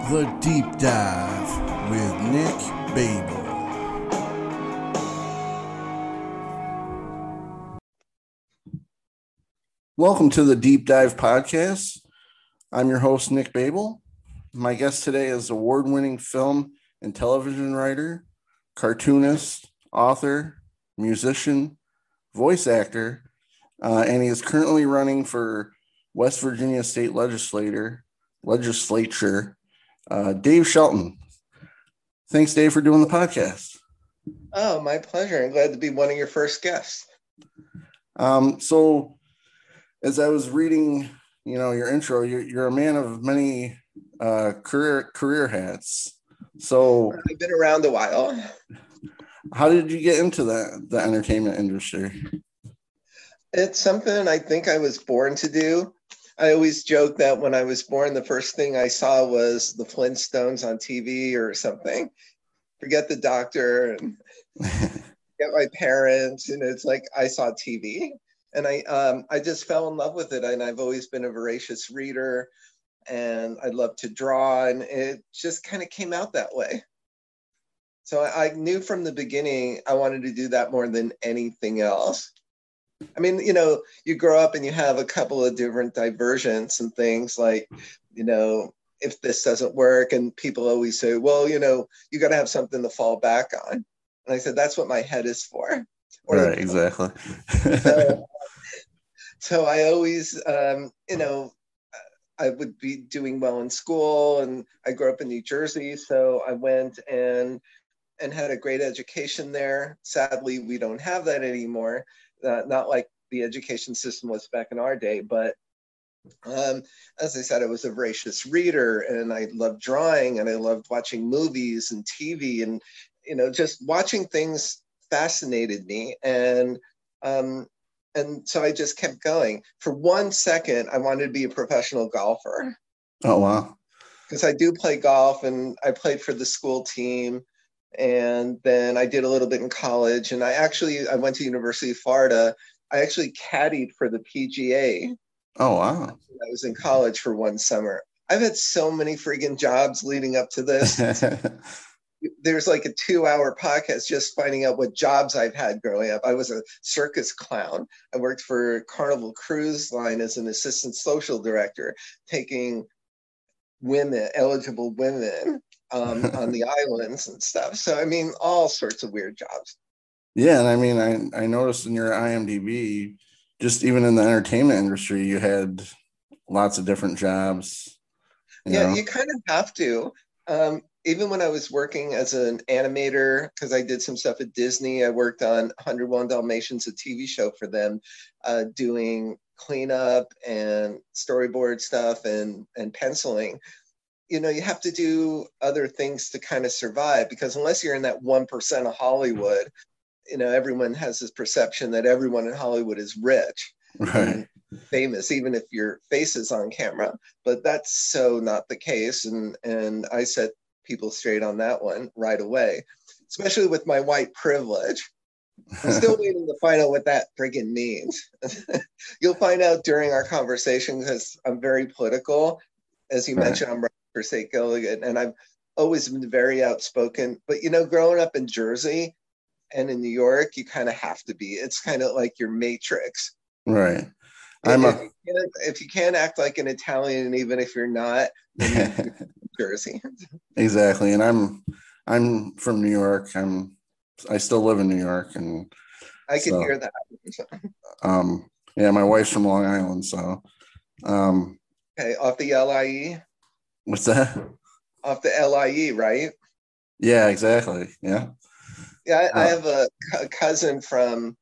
The Deep Dive with Nick Babel. Welcome to the Deep Dive podcast. I'm your host, Nick Babel. My guest today is award-winning film and television writer, cartoonist, author, musician, voice actor, and he is currently running for West Virginia State Legislature, Dave Shelton. Thanks, Dave, for doing the podcast. Oh, my pleasure. I'm glad to be one of your first guests. So as I was reading, your intro, you're a man of many career hats. So I've been around a while. How did you get into the entertainment industry? It's something I think I was born to do. I always joke that when I was born, the first thing I saw was the Flintstones on TV or something. Forget the doctor and forget my parents. And it's like I saw TV. And I just fell in love with it. And I've always been a voracious reader. And I love to draw. And it just kind of came out that way. So I knew from the beginning I wanted to do that more than anything else. I mean, you grow up and you have a couple of different diversions and things like, if this doesn't work, and people always say, well, you got to have something to fall back on. And I said, that's what my head is for. Right, exactly. So I always, I would be doing well in school, and I grew up in New Jersey. So I went and had a great education there. Sadly, we don't have that anymore. Not like the education system was back in our day, but as I said, I was a voracious reader, and I loved drawing, and I loved watching movies and TV, and just watching things fascinated me, and so I just kept going. For 1 second, I wanted to be a professional golfer. Oh wow! Because I do play golf, and I played for the school team. And then I did a little bit in college, and I went to University of Florida. I actually caddied for the PGA. Oh, wow. I was in college for one summer. I've had so many friggin' jobs leading up to this. There's like a 2-hour podcast just finding out what jobs I've had growing up. I was a circus clown. I worked for Carnival Cruise Line as an assistant social director, taking eligible women on the islands and stuff. So, I mean, all sorts of weird jobs. Yeah. And I mean, I noticed in your IMDb, just even in the entertainment industry, you had lots of different jobs. You kind of have to. Even when I was working as an animator, because I did some stuff at Disney, I worked on 101 Dalmatians, a TV show for them, doing cleanup and storyboard stuff and penciling. You have to do other things to kind of survive, because unless you're in that 1% of Hollywood, everyone has this perception that everyone in Hollywood is rich, right, and famous, even if your face is on camera. But that's so not the case. And I set people straight on that one right away, especially with my white privilege. I'm still waiting to find out what that friggin' means. You'll find out during our conversation, because I'm very political. As you mentioned, I'm running for state delegate, and I've always been very outspoken. But, growing up in Jersey and in New York, you kind of have to be. It's kind of like your matrix. Right. If you can't act like an Italian, even if you're not, then you're Jersey. Exactly. And I'm from New York. I still live in New York, and I can hear that. Yeah, my wife's from Long Island, so okay, off the LIE. What's that? Off the LIE, right? Yeah, exactly. Yeah. Yeah, I have a cousin from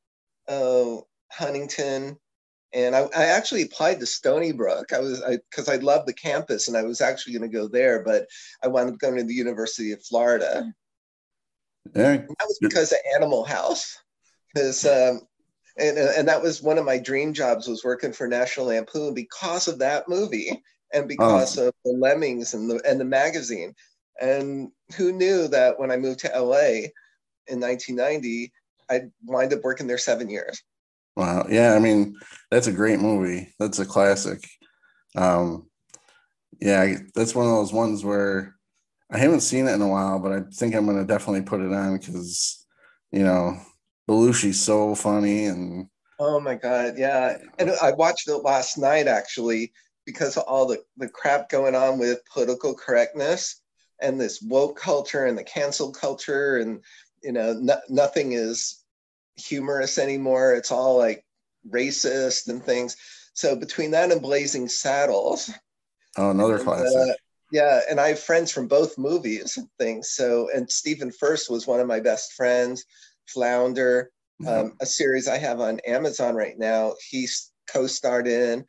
Huntington, and I actually applied to Stony Brook. Because I love the campus, and I was actually going to go there, but I wound up going to the University of Florida. Yeah. And that was because of Animal House, because and that was one of my dream jobs, was working for National Lampoon because of that movie, and because of the Lemmings and the magazine. And who knew that when I moved to LA in 1990, I'd wind up working there 7 years. Wow. Yeah, I mean, that's a great movie. That's a classic. Yeah, that's one of those ones where I haven't seen it in a while, but I think I'm gonna definitely put it on because you know Belushi's so funny, and Oh my God, yeah. And I watched it last night actually because of all the crap going on with political correctness and this woke culture and the cancel culture and nothing is humorous anymore. It's all like racist and things. So between that and Blazing Saddles, oh, another and classic. yeah, and I have friends from both movies and things. So, and Stephen First was one of my best friends. Flounder, Yeah. a series I have on Amazon right now, he's co-starred in.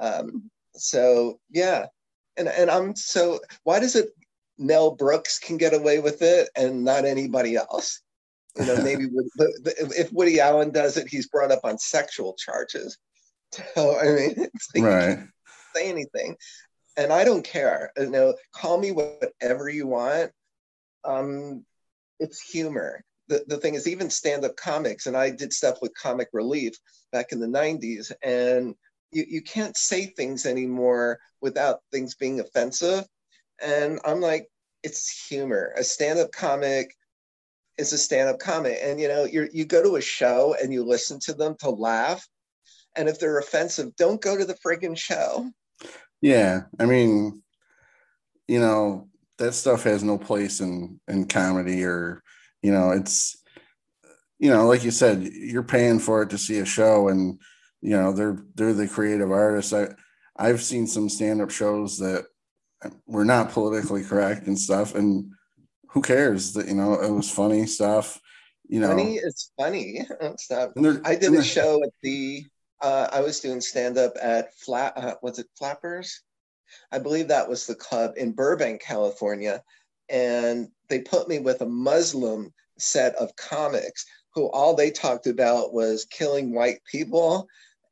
So yeah, and I'm so why does it Mel Brooks can get away with it and not anybody else? Maybe if Woody Allen does it, he's brought up on sexual charges. So I mean, it's like you can't Right. say anything and I don't care. Call me whatever you want. Um, it's humor. The thing is, even stand-up comics, and I did stuff with Comic Relief back in the '90s, and you can't say things anymore without things being offensive. And I'm like, it's humor. A stand-up comic is a stand-up comic, and you go to a show and you listen to them to laugh. And if they're offensive, don't go to the friggin' show. Yeah, I mean, you know, that stuff has no place in comedy or, it's, like you said, you're paying for it to see a show, and they're the creative artists. I've seen some stand-up shows that were not politically correct and stuff, and who cares that it was funny stuff, you Funny know, is funny. Stuff. and they're I did and a they're show at I was doing stand up at was it Flappers? I believe that was the club in Burbank, California. And they put me with a Muslim set of comics who all they talked about was killing white people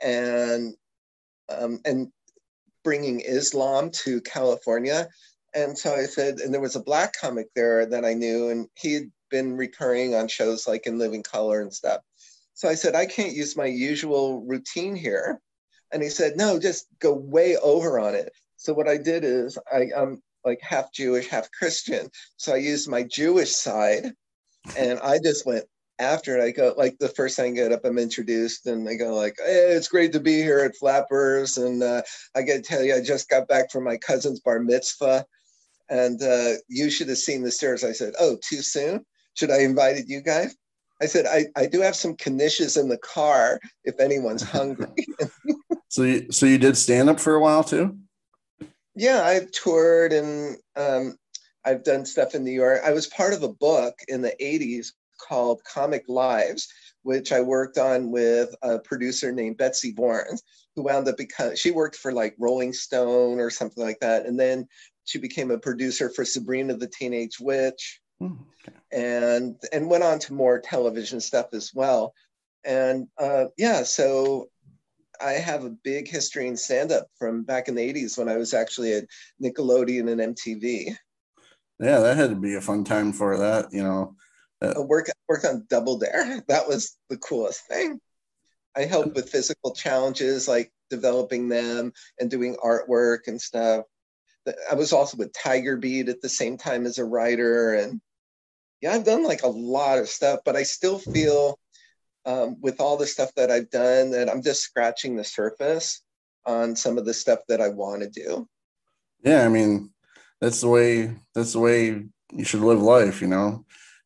and bringing Islam to California. And so I said, and there was a black comic there that I knew, and he had been recurring on shows like In Living Color and stuff. So I said, I can't use my usual routine here. And he said, no, just go way over on it. So what I did is I'm like half Jewish, half Christian. So I used my Jewish side and I just went after it. I go like the first time I get up, I'm introduced, and they go like, "Hey, it's great to be here at Flappers." And I got to tell you, I just got back from my cousin's bar mitzvah, and you should have seen the stairs. I said, "Oh, too soon? Should I invited you guys?" I said, I do have some knishes in the car if anyone's hungry. so you did stand up for a while too? Yeah, I've toured and I've done stuff in New York. I was part of a book in the 80s called Comic Lives, which I worked on with a producer named Betsy Bourne, who wound up because she worked for like Rolling Stone or something like that. And then she became a producer for Sabrina the Teenage Witch Okay. and went on to more television stuff as well. And yeah, so I have a big history in stand up from back in the 80s when I was actually at Nickelodeon and MTV. Yeah, that had to be a fun time for that, I worked on Double Dare. That was the coolest thing. I helped with physical challenges like developing them and doing artwork and stuff. I was also with Tiger Beat at the same time as a writer. And yeah, I've done like a lot of stuff, but I still feel with all the stuff that I've done that I'm just scratching the surface on some of the stuff that I want to do. Yeah, I mean, that's the way you should live life.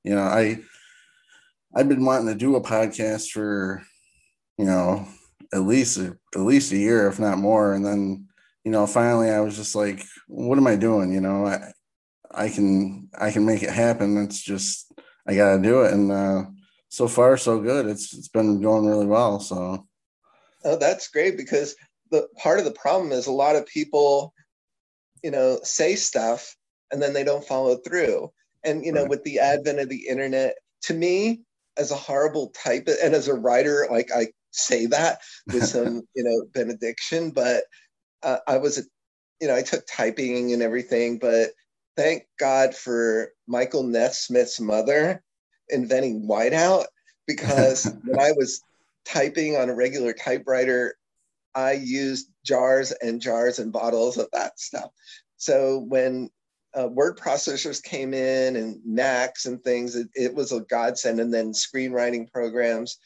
I've been wanting to do a podcast for, you know, at least a year, if not more. And then, finally I was just like, what am I doing? I can make it happen. It's just I gotta do it. And so far so good. It's been going really well. So Oh, that's great because the part of the problem is a lot of people, say stuff and then they don't follow through. And right. with the advent of the internet, to me, as a horrible type and as a writer, like I say that with some, benediction, but I was, I took typing and everything, but thank God for Michael Nesmith's mother inventing whiteout because when I was typing on a regular typewriter, I used jars and jars and bottles of that stuff. So when word processors came in and Macs and things, it was a godsend. And then screenwriting programs.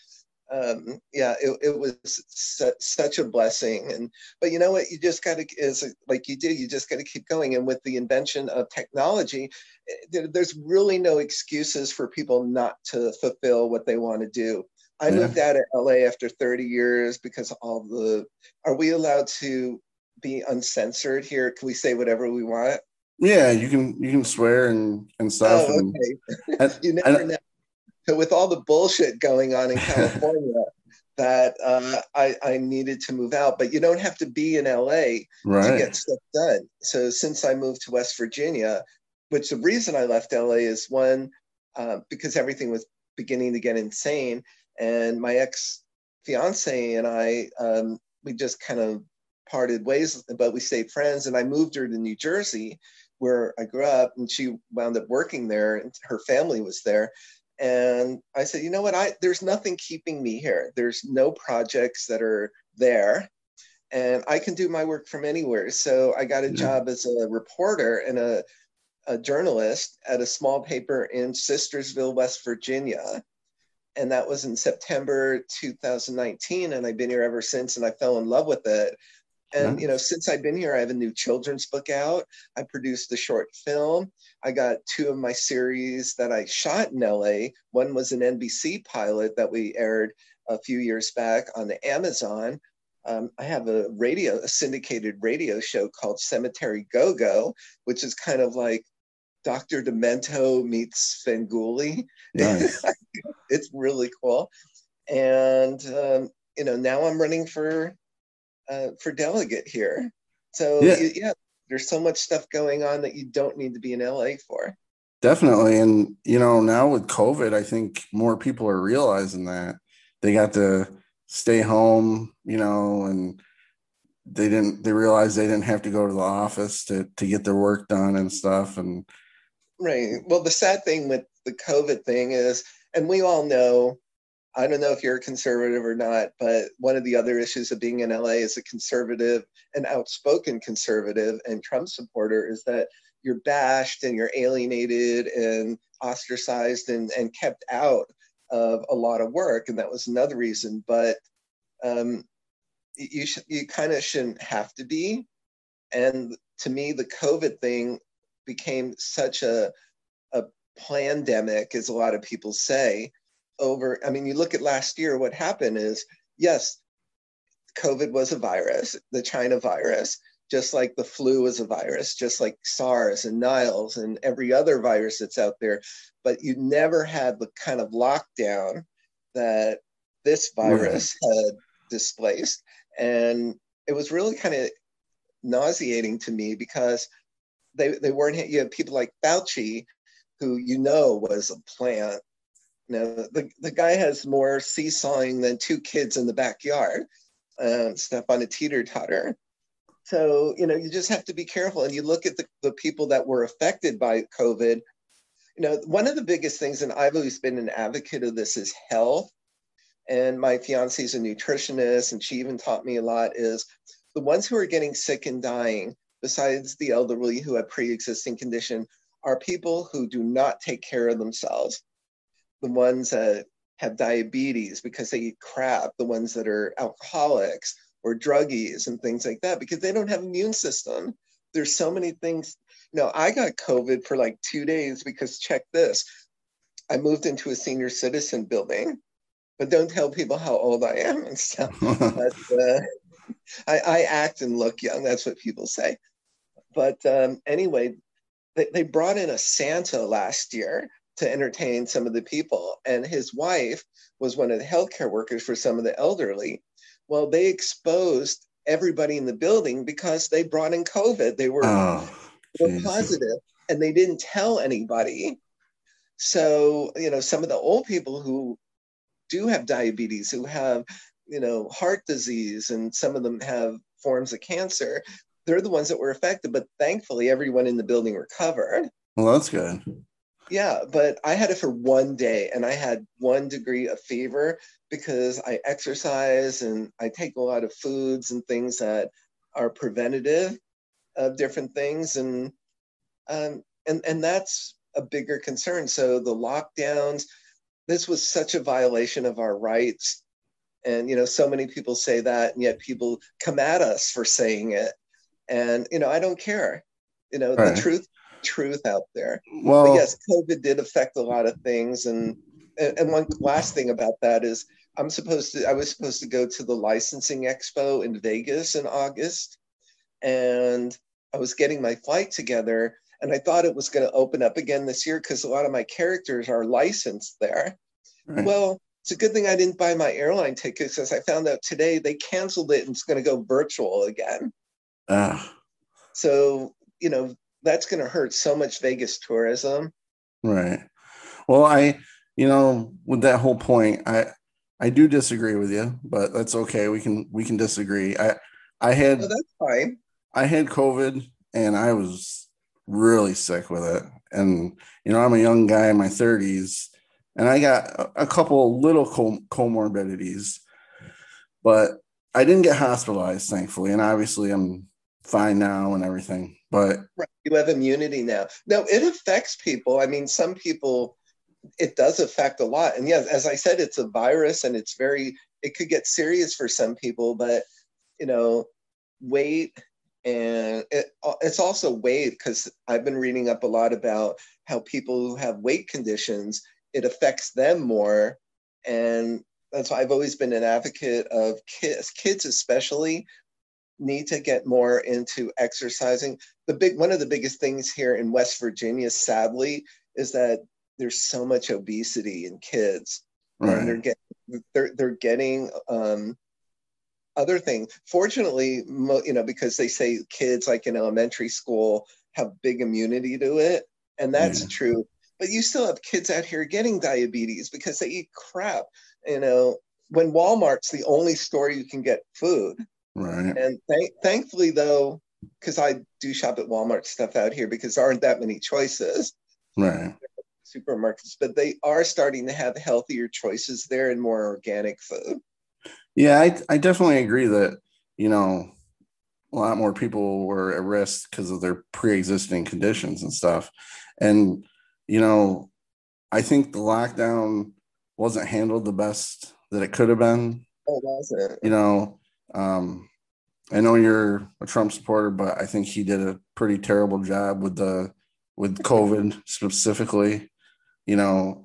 It was such a blessing. But you know what? You just got to, like you do, you just got to keep going. And with the invention of technology, there's really no excuses for people not to fulfill what they want to do. I moved out of LA after 30 years because are we allowed to be uncensored here? Can we say whatever we want? Yeah, you can swear and stuff. Oh, okay. You never know. So with all the bullshit going on in California, that I needed to move out. But you don't have to be in LA to get stuff done. So since I moved to West Virginia, which the reason I left LA is one, because everything was beginning to get insane. And my ex-fiance and I, we just kind of parted ways, but we stayed friends. And I moved her to New Jersey, where I grew up, and she wound up working there, and her family was there. And I said, you know what, there's nothing keeping me here. There's no projects that are there, and I can do my work from anywhere. So I got a job as a reporter and a journalist at a small paper in Sistersville, West Virginia. And that was in September 2019. And I've been here ever since, and I fell in love with it. And, since I've been here, I have a new children's book out. I produced a short film. I got 2 of my series that I shot in LA. One was an NBC pilot that we aired a few years back on the Amazon. I have a syndicated radio show called Cemetery Go-Go, which is kind of like Dr. Demento meets Svengoolie. Nice. It's really cool. And, now I'm running for delegate here. So there's so much stuff going on that you don't need to be in LA for. Definitely. And, now with COVID, I think more people are realizing that they got to stay home, and they realized they didn't have to go to the office to get their work done and stuff. And right. Well, the sad thing with the COVID thing is, and we all know, I don't know if you're a conservative or not, but one of the other issues of being in LA as a conservative, an outspoken conservative and Trump supporter, is that you're bashed and you're alienated and ostracized and kept out of a lot of work. And that was another reason. But you kind of shouldn't have to be. And to me, the COVID thing became such a pandemic, as a lot of people say. You look at last year, what happened is, yes, COVID was a virus, the China virus, just like the flu was a virus, just like SARS and Niles and every other virus that's out there. But you never had the kind of lockdown that this virus had displaced. And it was really kind of nauseating to me because they weren't, you have people like Fauci, who was a plant. The guy has more seesawing than 2 kids in the backyard, step on a teeter-totter. So, you just have to be careful. And you look at the people that were affected by COVID. One of the biggest things, and I've always been an advocate of this, is health. And my fiance is a nutritionist, and she even taught me a lot, is the ones who are getting sick and dying, besides the elderly who have pre-existing condition, are people who do not take care of themselves. The ones that have diabetes because they eat crap, the ones that are alcoholics or druggies and things like that, because they don't have an immune system. There's so many things. I got COVID for like 2 days because, check this, I moved into a senior citizen building, but don't tell people how old I am and stuff. But I act and look young. That's what people say. But anyway, they brought in a Santa last year to entertain some of the people. And his wife was one of the healthcare workers for some of the elderly. Well, they exposed everybody in the building because they brought in COVID. They were positive, and they didn't tell anybody. So, some of the old people who do have diabetes, who have, heart disease, and some of them have forms of cancer, they're the ones that were affected. But thankfully, everyone in the building recovered. Well, that's good. Yeah, but I had it for 1 day, and I had 1 degree of fever because I exercise and I take a lot of foods and things that are preventative of different things, and that's a bigger concern. So the lockdowns, this was such a violation of our rights. And, so many people say that, and yet people come at us for saying it. And, I don't care, the Right. truth out there. But Well, yes, COVID did affect a lot of things. And one last thing about that is I was supposed to go to the licensing expo in Vegas in August, and I was getting my flight together, and I thought it was going to open up again this year because a lot of my characters are licensed there. right. Well, it's a good thing I didn't buy my airline tickets, as I found out today they canceled it and it's going to go virtual again. Ah, So, that's going to hurt so much Vegas tourism. right. Well, with that whole point, I do disagree with you, but that's okay. We can disagree. I Oh, had that's fine. I had COVID and I was really sick with it. And I'm a young guy in my 30s, and I got a couple little comorbidities, but I didn't get hospitalized, thankfully. And obviously, I'm fine now and everything. But Right. You have immunity now. No, it affects people. I mean, some people, it does affect a lot. And yes, as I said, it's a virus, and it could get serious for some people, but, weight, and it's also weight, because I've been reading up a lot about how people who have weight conditions, it affects them more. And that's why I've always been an advocate of kids especially need to get more into exercising. One of the biggest things here in West Virginia, sadly, is that there's so much obesity in kids, and right, they're getting other things. Fortunately, because they say kids like in elementary school have big immunity to it, and yeah, that's true. But you still have kids out here getting diabetes because they eat crap. When Walmart's the only store you can get food, right, and thankfully, though, because I do shop at Walmart stuff out here because there aren't that many choices, right. supermarkets, but they are starting to have healthier choices there and more organic food. Yeah, I definitely agree that, a lot more people were at risk because of their pre-existing conditions and stuff. And, you know, I think the lockdown wasn't handled the best that it could have been. Oh, was it? You know, um, I know you're a Trump supporter, but I think he did a pretty terrible job with COVID specifically. You know,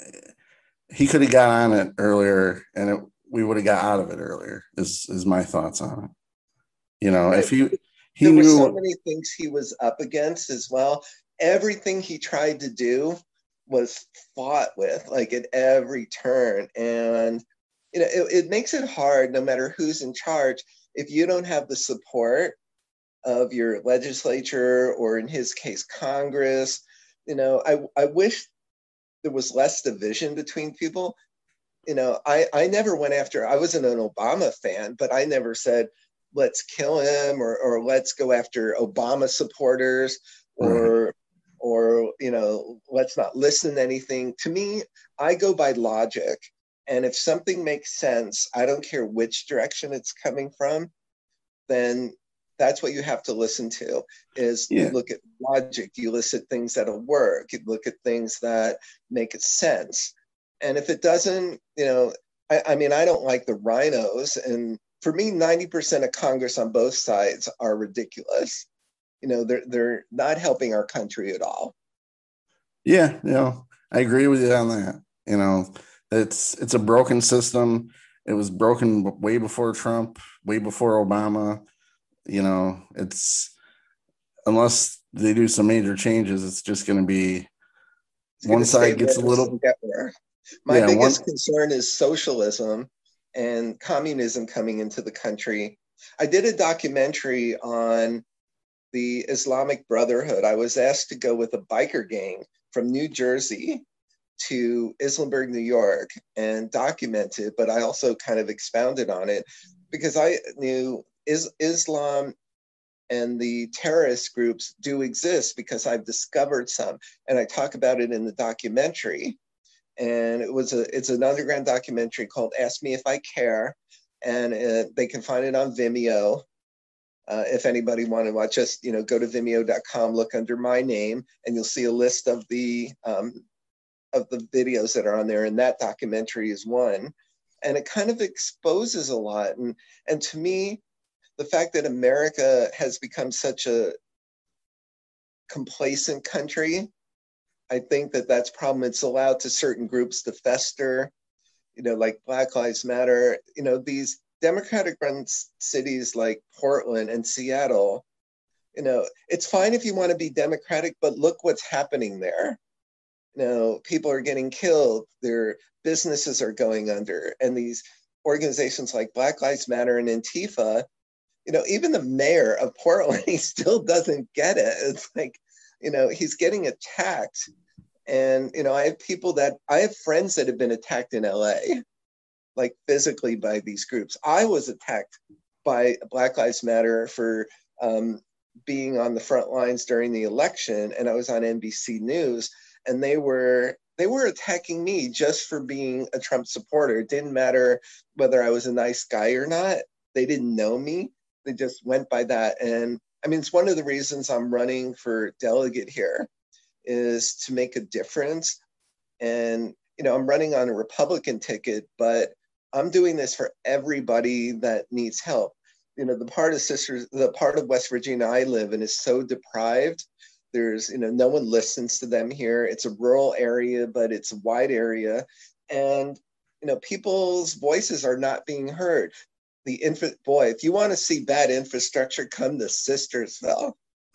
he could have got on it earlier, and we would have got out of it earlier. Is my thoughts on it. Right. If he There were so knew, many things he was up against as well. Everything he tried to do was fought with, like at every turn. And, it makes it hard no matter who's in charge. If you don't have the support of your legislature, or in his case, Congress, I wish there was less division between people. I never went after, I wasn't an Obama fan, but I never said, let's kill him, or let's go after Obama supporters, right? or let's not listen to anything. To me, I go by logic. And if something makes sense, I don't care which direction it's coming from, then that's what you have to listen to. Is you Yeah, look at logic, you listen at things that'll work, you look at things that make sense. And if it doesn't, I mean, I don't like the rhinos. And for me, 90% of Congress on both sides are ridiculous. They're not helping our country at all. yeah. I agree with you on that. It's a broken system. It was broken way before Trump, way before Obama. It's unless they do some major changes, it's just going to be It's going one to stay side gets a worse and little, get worse. My yeah, biggest one, concern is socialism and communism coming into the country. I did a documentary on the Islamic Brotherhood. I was asked to go with a biker gang from New Jersey to Islamburg, New York, and document it, but I also kind of expounded on it because I knew Islam and the terrorist groups do exist because I've discovered some, and I talk about it in the documentary. And it's an underground documentary called "Ask Me If I Care," and they can find it on Vimeo. If anybody want to watch, just go to vimeo.com, look under my name, and you'll see a list of the videos that are on there. And that documentary is one. And it kind of exposes a lot. And to me, the fact that America has become such a complacent country, I think that that's a problem. It's allowed to certain groups to fester, like Black Lives Matter. These Democratic run cities like Portland and Seattle, it's fine if you want to be Democratic, but look what's happening there. People are getting killed, their businesses are going under, and these organizations like Black Lives Matter and Antifa, even the mayor of Portland, he still doesn't get it. It's like, he's getting attacked. And, I have friends that have been attacked in LA, like physically by these groups. I was attacked by Black Lives Matter for being on the front lines during the election. And I was on NBC News, and they were attacking me just for being a Trump supporter. It didn't matter whether I was a nice guy or not. They didn't know me. They just went by that. And I mean, it's one of the reasons I'm running for delegate here, is to make a difference. And, I'm running on a Republican ticket, but I'm doing this for everybody that needs help. The part of West Virginia I live in is so deprived. There's, no one listens to them here. It's a rural area, but it's a wide area. And, people's voices are not being heard. If you want to see bad infrastructure, come to Sistersville.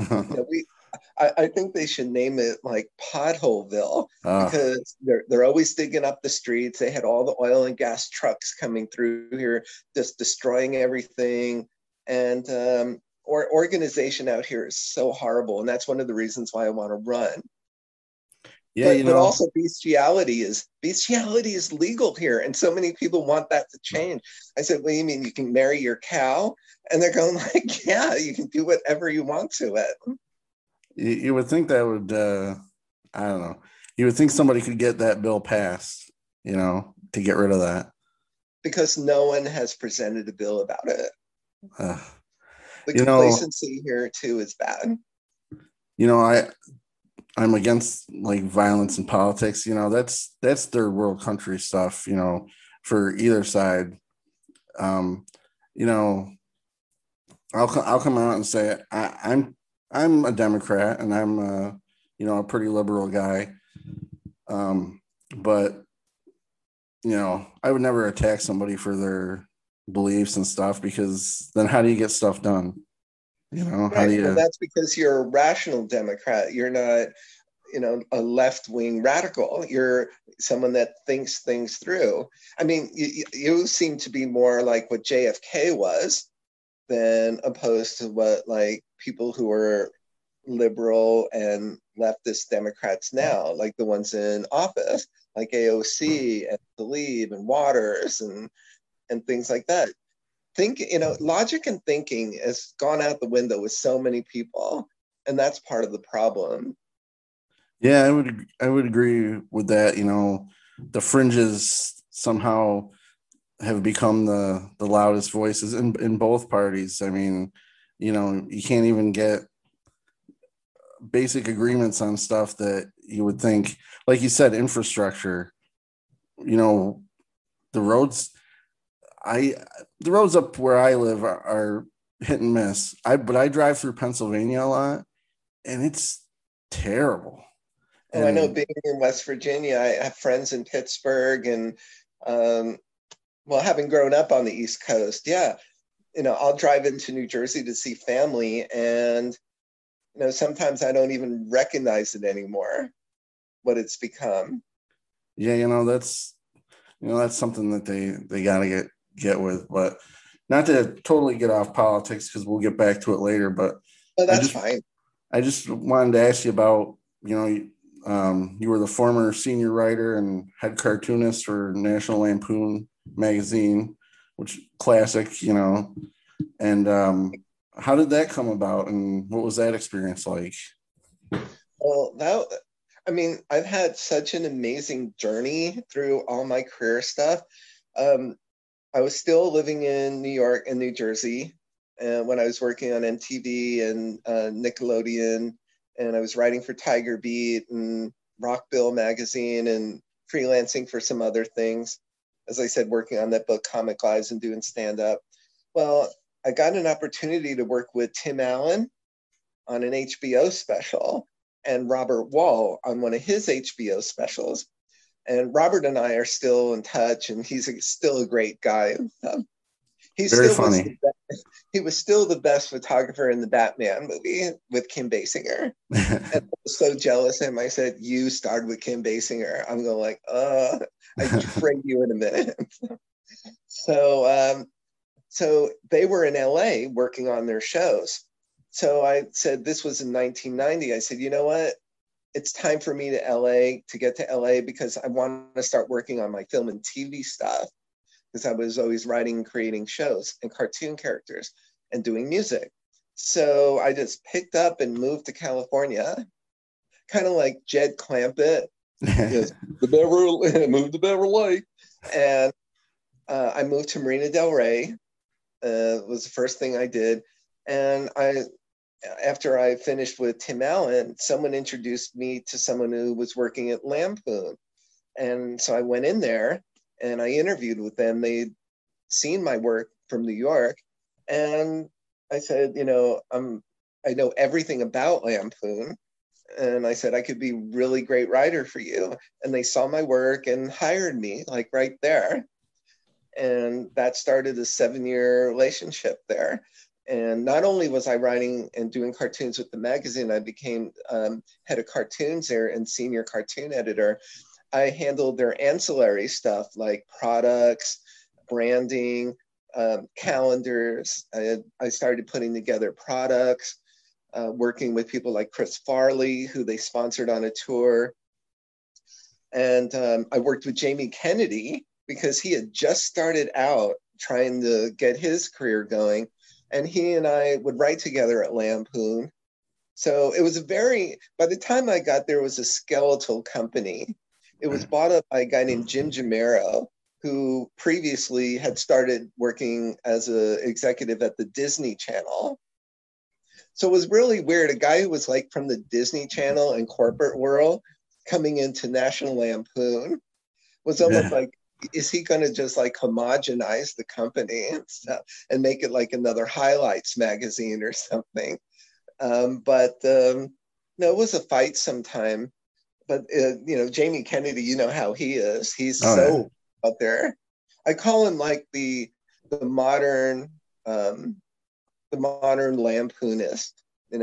I think they should name it like Potholeville, because they're always digging up the streets. They had all the oil and gas trucks coming through here, just destroying everything. And organization out here is so horrible. And that's one of the reasons why I want to run. Yeah, but also bestiality is legal here, and so many people want that to change. I said, "What do you mean? You can marry your cow?" And they're going like, "Yeah, you can do whatever you want to it." You would think that would, I don't know. You would think somebody could get that bill passed, to get rid of that. Because no one has presented a bill about it. The complacency here too is bad. I'm against like violence in politics. That's third world country stuff, for either side. I'll come out and say I'm a Democrat, and I'm a pretty liberal guy. But I would never attack somebody for their beliefs and stuff, because then how do you get stuff done? How do you? Well, that's because you're a rational Democrat. You're not, a left-wing radical. You're someone that thinks things through. I mean, you seem to be more like what JFK was, than opposed to what like people who are liberal and leftist Democrats now, like the ones in office, like AOC and Tlaib and Waters and things like that. Logic and thinking has gone out the window with so many people, and that's part of the problem. Yeah, I would agree with that. The fringes somehow have become the loudest voices in both parties. I mean, you can't even get basic agreements on stuff that you would think, like you said, infrastructure. The roads. The roads up where I live are hit and miss. But I drive through Pennsylvania a lot, and it's terrible. And I know, being in West Virginia, I have friends in Pittsburgh, and having grown up on the East Coast, I'll drive into New Jersey to see family, and sometimes I don't even recognize it anymore, what it's become. Yeah, that's something that they gotta get with, but not to totally get off politics, because we'll get back to it later. But that's fine. I just wanted to ask you about, you were the former senior writer and head cartoonist for National Lampoon magazine, which classic, and how did that come about, and what was that experience like? Well, I've had such an amazing journey through all my career stuff. I was still living in New York and New Jersey when I was working on MTV and Nickelodeon, and I was writing for Tiger Beat and Rockville magazine and freelancing for some other things. As I said, working on that book, Comic Lives, and doing stand up. Well, I got an opportunity to work with Tim Allen on an HBO special and Robert Wall on one of his HBO specials. And Robert and I are still in touch, and he's still a great guy. He Very still funny. he was still the best photographer in the Batman movie with Kim Basinger. And I was so jealous of him. I said, "You starred with Kim Basinger." I'm going like, I trade you in a minute. So they were in LA working on their shows. So I said, this was in 1990. I said, you know what? It's time for me to get to LA because I want to start working on my film and TV stuff, because I was always writing and creating shows and cartoon characters and doing music. So I just picked up and moved to California, kind of like Jed Clampett. Yes, moved to Beverly. And I moved to Marina Del Rey. Was the first thing I did. And after I finished with Tim Allen, someone introduced me to someone who was working at Lampoon. And so I went in there and I interviewed with them. They'd seen my work from New York. And I said, I know everything about Lampoon. And I said, I could be a really great writer for you. And they saw my work and hired me, like right there. And that started a 7-year relationship there. And not only was I writing and doing cartoons with the magazine, I became head of cartoons there and senior cartoon editor. I handled their ancillary stuff like products, branding, calendars. I started putting together products, working with people like Chris Farley, who they sponsored on a tour. And I worked with Jamie Kennedy because he had just started out trying to get his career going. And he and I would write together at Lampoon. So it was by the time I got there, it was a skeletal company. It was bought up by a guy named Jim Jamero, who previously had started working as an executive at the Disney Channel. So it was really weird. A guy who was like from the Disney Channel and corporate world coming into National Lampoon was almost like, is he going to just like homogenize the company and stuff and make it like another highlights magazine or something? But no, it was a fight sometime. But Jamie Kennedy, you know how he is. He's out there. I call him like the modern lampoonist.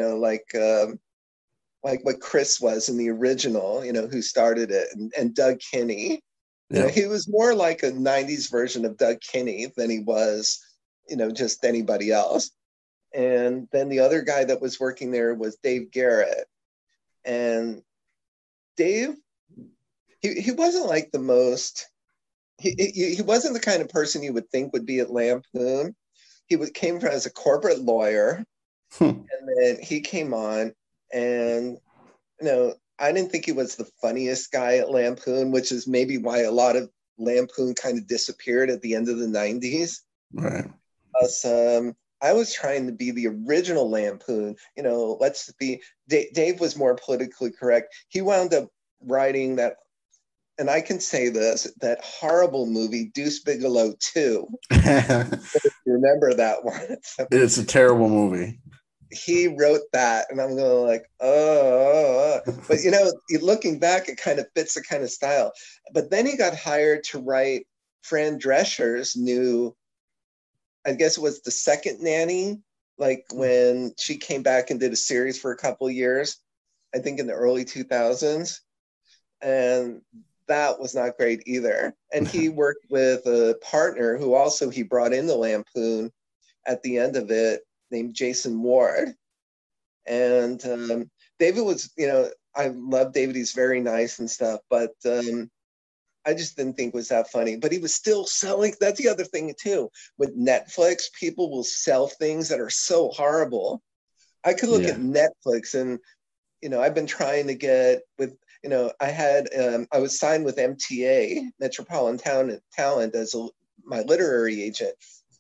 Like what Chris was in the original. Who started it, and Doug Kinney. He was more like a 90s version of Doug Kinney than he was, just anybody else. And then the other guy that was working there was Dave Garrett. And Dave, he wasn't like the most, he wasn't the kind of person you would think would be at Lampoon. He came from as a corporate lawyer. And then he came on and, I didn't think he was the funniest guy at Lampoon, which is maybe why a lot of Lampoon kind of disappeared at the end of the 90s. Right. I was trying to be the original Lampoon. Dave was more politically correct. He wound up writing that, and I can say this, that horrible movie, Deuce Bigalow 2. Remember that one? It's a terrible movie. He wrote that, and I'm going like, oh. But, looking back, it kind of fits the kind of style. But then he got hired to write Fran Drescher's new, I guess it was the second nanny, like when she came back and did a series for a couple of years, I think in the early 2000s. And that was not great either. And he worked with a partner who also he brought in the Lampoon at the end of it, named Jason Ward. And David was, I love David. He's very nice and stuff, but I just didn't think it was that funny. But he was still selling. That's the other thing too. With Netflix, people will sell things that are so horrible. I could look at Netflix and, I've been trying to get with, I was signed with MTA, Metropolitan Talent, as my literary agent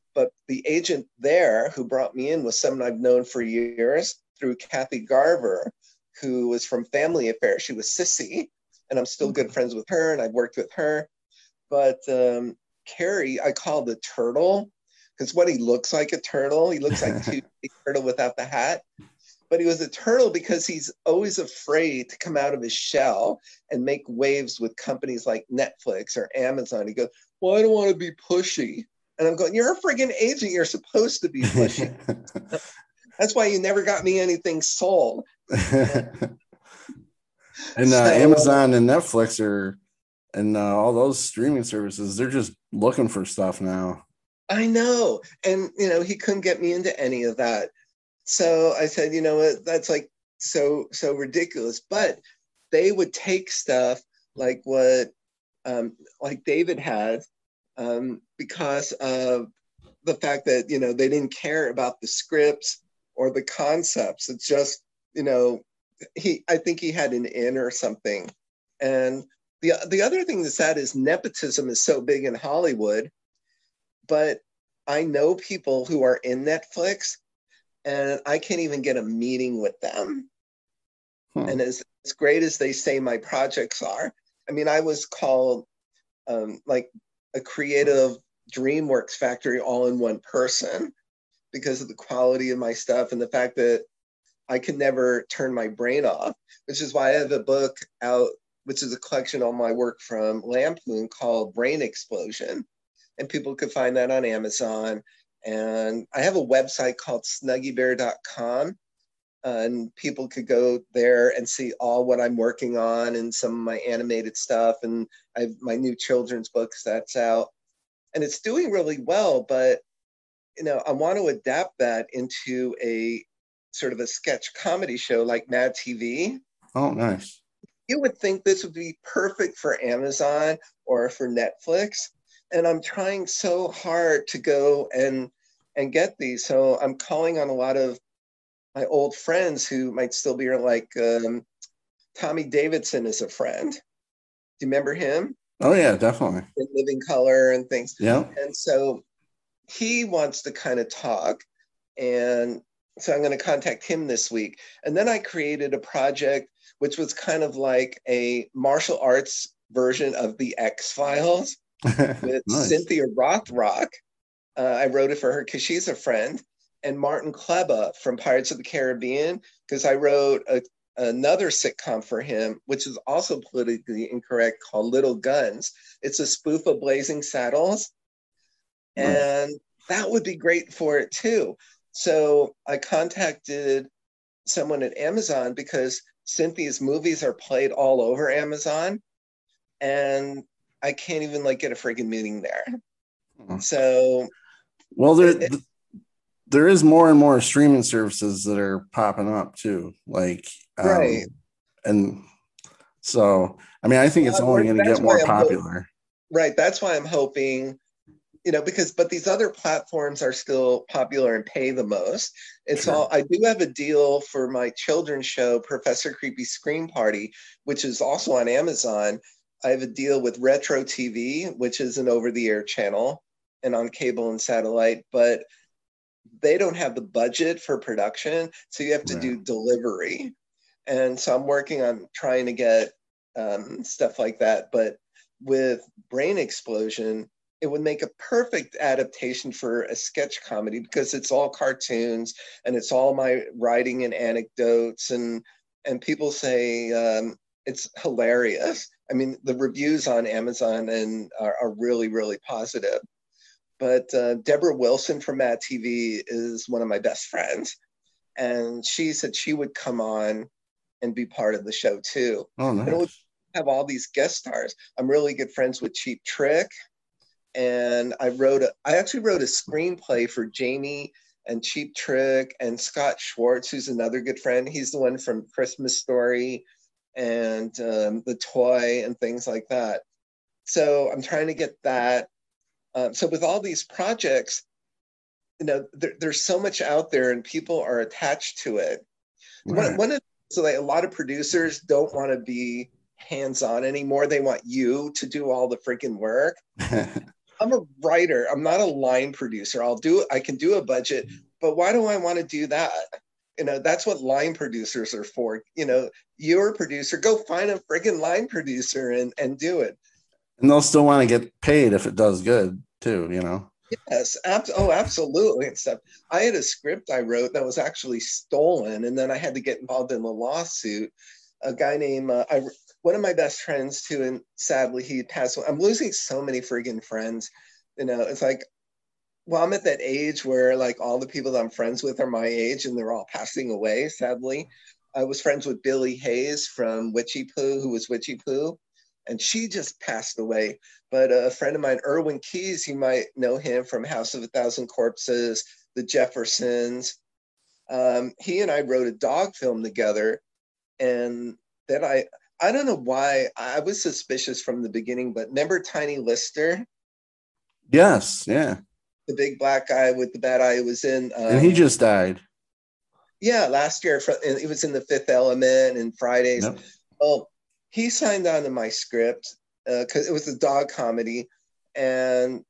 But the agent there who brought me in was someone I've known for years through Kathy Garver, who was from Family Affairs. She was Sissy, and I'm still good friends with her, and I've worked with her. But Carrie, I call the turtle, because what he looks like a turtle. He looks like a turtle without the hat. But he was a turtle because he's always afraid to come out of his shell and make waves with companies like Netflix or Amazon. He goes, well, I don't want to be pushy. And I'm going, you're a friggin' agent. You're supposed to be pushy. That's why you never got me anything sold. And Amazon and Netflix and all those streaming services, they're just looking for stuff now. I know. And, he couldn't get me into any of that. So I said, you know what, that's like so ridiculous. But they would take stuff like what like David had because of the fact that, they didn't care about the scripts or the concepts. It's just, I think he had an in or something. And the other thing that's sad is nepotism is so big in Hollywood, but I know people who are in Netflix and I can't even get a meeting with them. And as great as they say my projects are, I mean, I was called like a creative DreamWorks factory all in one person because of the quality of my stuff and the fact that I can never turn my brain off, which is why I have a book out, which is a collection of my work from Lampoon called Brain Explosion. And people could find that on Amazon. And I have a website called SnuggyBear.com. And people could go there and see all what I'm working on and some of my animated stuff. And I have my new children's books that's out. And it's doing really well, but I want to adapt that into a sort of a sketch comedy show like Mad TV. Oh, nice. You would think this would be perfect for Amazon or for Netflix. And I'm trying so hard to go and get these. So I'm calling on a lot of my old friends who might still be here, like Tommy Davidson is a friend. Do you remember him? Oh, yeah, definitely. In Living Color and things. Yeah. And so he wants to kind of talk. And so I'm going to contact him this week. And then I created a project which was kind of like a martial arts version of the X-Files with Nice. Cynthia Rothrock. I wrote it for her because she's a friend. And Martin Kleba from Pirates of the Caribbean, because I wrote another sitcom for him, which is also politically incorrect, called Little Guns. It's a spoof of Blazing Saddles. Nice. And that would be great for it too. So I contacted someone at Amazon because Cynthia's movies are played all over Amazon. And I can't even get a freaking meeting there. So, well, there is more and more streaming services that are popping up too. Right. And so, I mean, I think it's only going to get more popular. Right. That's why I'm hoping, but these other platforms are still popular and pay the most. I do have a deal for my children's show, Professor Creepy Scream Party, which is also on Amazon. I have a deal with Retro TV, which is an over-the-air channel and on cable and satellite, but they don't have the budget for production, so you have to do delivery. And so I'm working on trying to get stuff like that. But with Brain Explosion, it would make a perfect adaptation for a sketch comedy because it's all cartoons and it's all my writing and anecdotes, and people say it's hilarious. I mean, the reviews on Amazon are really, really positive. But Deborah Wilson from Mad TV is one of my best friends. And she said she would come on and be part of the show too. Oh, nice. And it would have all these guest stars. I'm really good friends with Cheap Trick. And I actually wrote a screenplay for Jamie and Cheap Trick and Scott Schwartz, who's another good friend. He's the one from Christmas Story and The Toy and things like that. So I'm trying to get that. So with all these projects, there's so much out there and people are attached to it. Right. A lot of producers don't want to be hands-on anymore. They want you to do all the freaking work. I'm a writer. I'm not a line producer. I can do a budget, but why do I want to do that? That's what line producers are for. You're a producer, go find a friggin' line producer and do it. And they'll still want to get paid if it does good too, Yes, absolutely and stuff. I had a script I wrote that was actually stolen, and then I had to get involved in the lawsuit. A guy named one of my best friends too, and sadly he passed away. I'm losing so many friggin' friends. It's like, well, I'm at that age where like all the people that I'm friends with are my age, and they're all passing away. Sadly, I was friends with Billy Hayes from Witchy Poo, who was Witchy Poo, and she just passed away. But a friend of mine, Erwin Keys, you might know him from House of a Thousand Corpses, The Jeffersons. He and I wrote a dog film together, and then I don't know why I was suspicious from the beginning, but remember Tiny Lister? Yes, yeah. The big black guy with the bad eye was in. And he just died. Yeah, last year. He was in The Fifth Element and Fridays. Yep. Well, he signed on to my script because it was a dog comedy. And,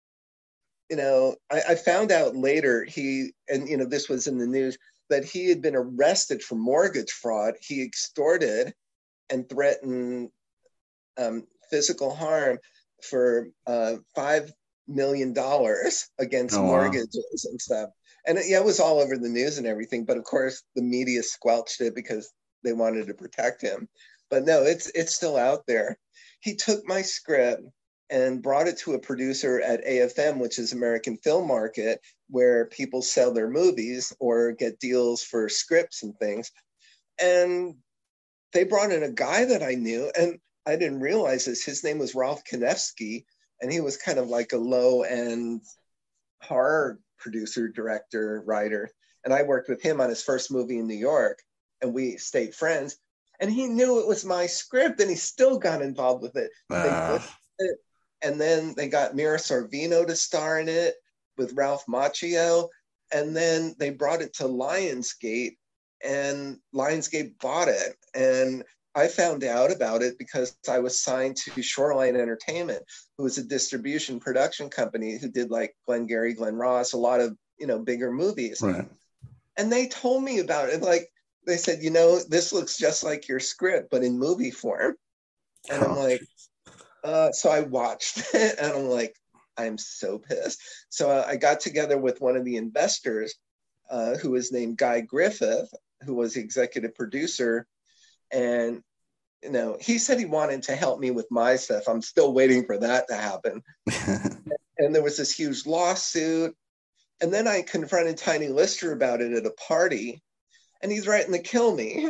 I found out later this was in the news, that he had been arrested for mortgage fraud. He extorted and threatened physical harm for $5 million against mortgages and stuff. And it was all over the news and everything. But of course, the media squelched it because they wanted to protect him. But no, it's still out there. He took my script and brought it to a producer at AFM, which is American Film Market, where people sell their movies or get deals for scripts and things. And they brought in a guy that I knew, and I didn't realize this. His name was Ralph Konevsky, and he was kind of like a low-end horror producer, director, writer. And I worked with him on his first movie in New York, and we stayed friends. And he knew it was my script, and he still got involved with it. It. And then they got Mira Sorvino to star in it with Ralph Macchio. And then they brought it to Lionsgate, and Lionsgate bought it. And I found out about it because I was signed to Shoreline Entertainment, who was a distribution production company who did like Glengarry Glen Ross, a lot of, bigger movies. Right. And they told me about it. Like they said, this looks just like your script, but in movie form. And I'm like, so I watched it and I'm like, I'm so pissed. So I got together with one of the investors who was named Guy Griffith, who was the executive producer. And, he said he wanted to help me with my stuff. I'm still waiting for that to happen. And there was this huge lawsuit. And then I confronted Tiny Lister about it at a party, and he's threatening to kill me.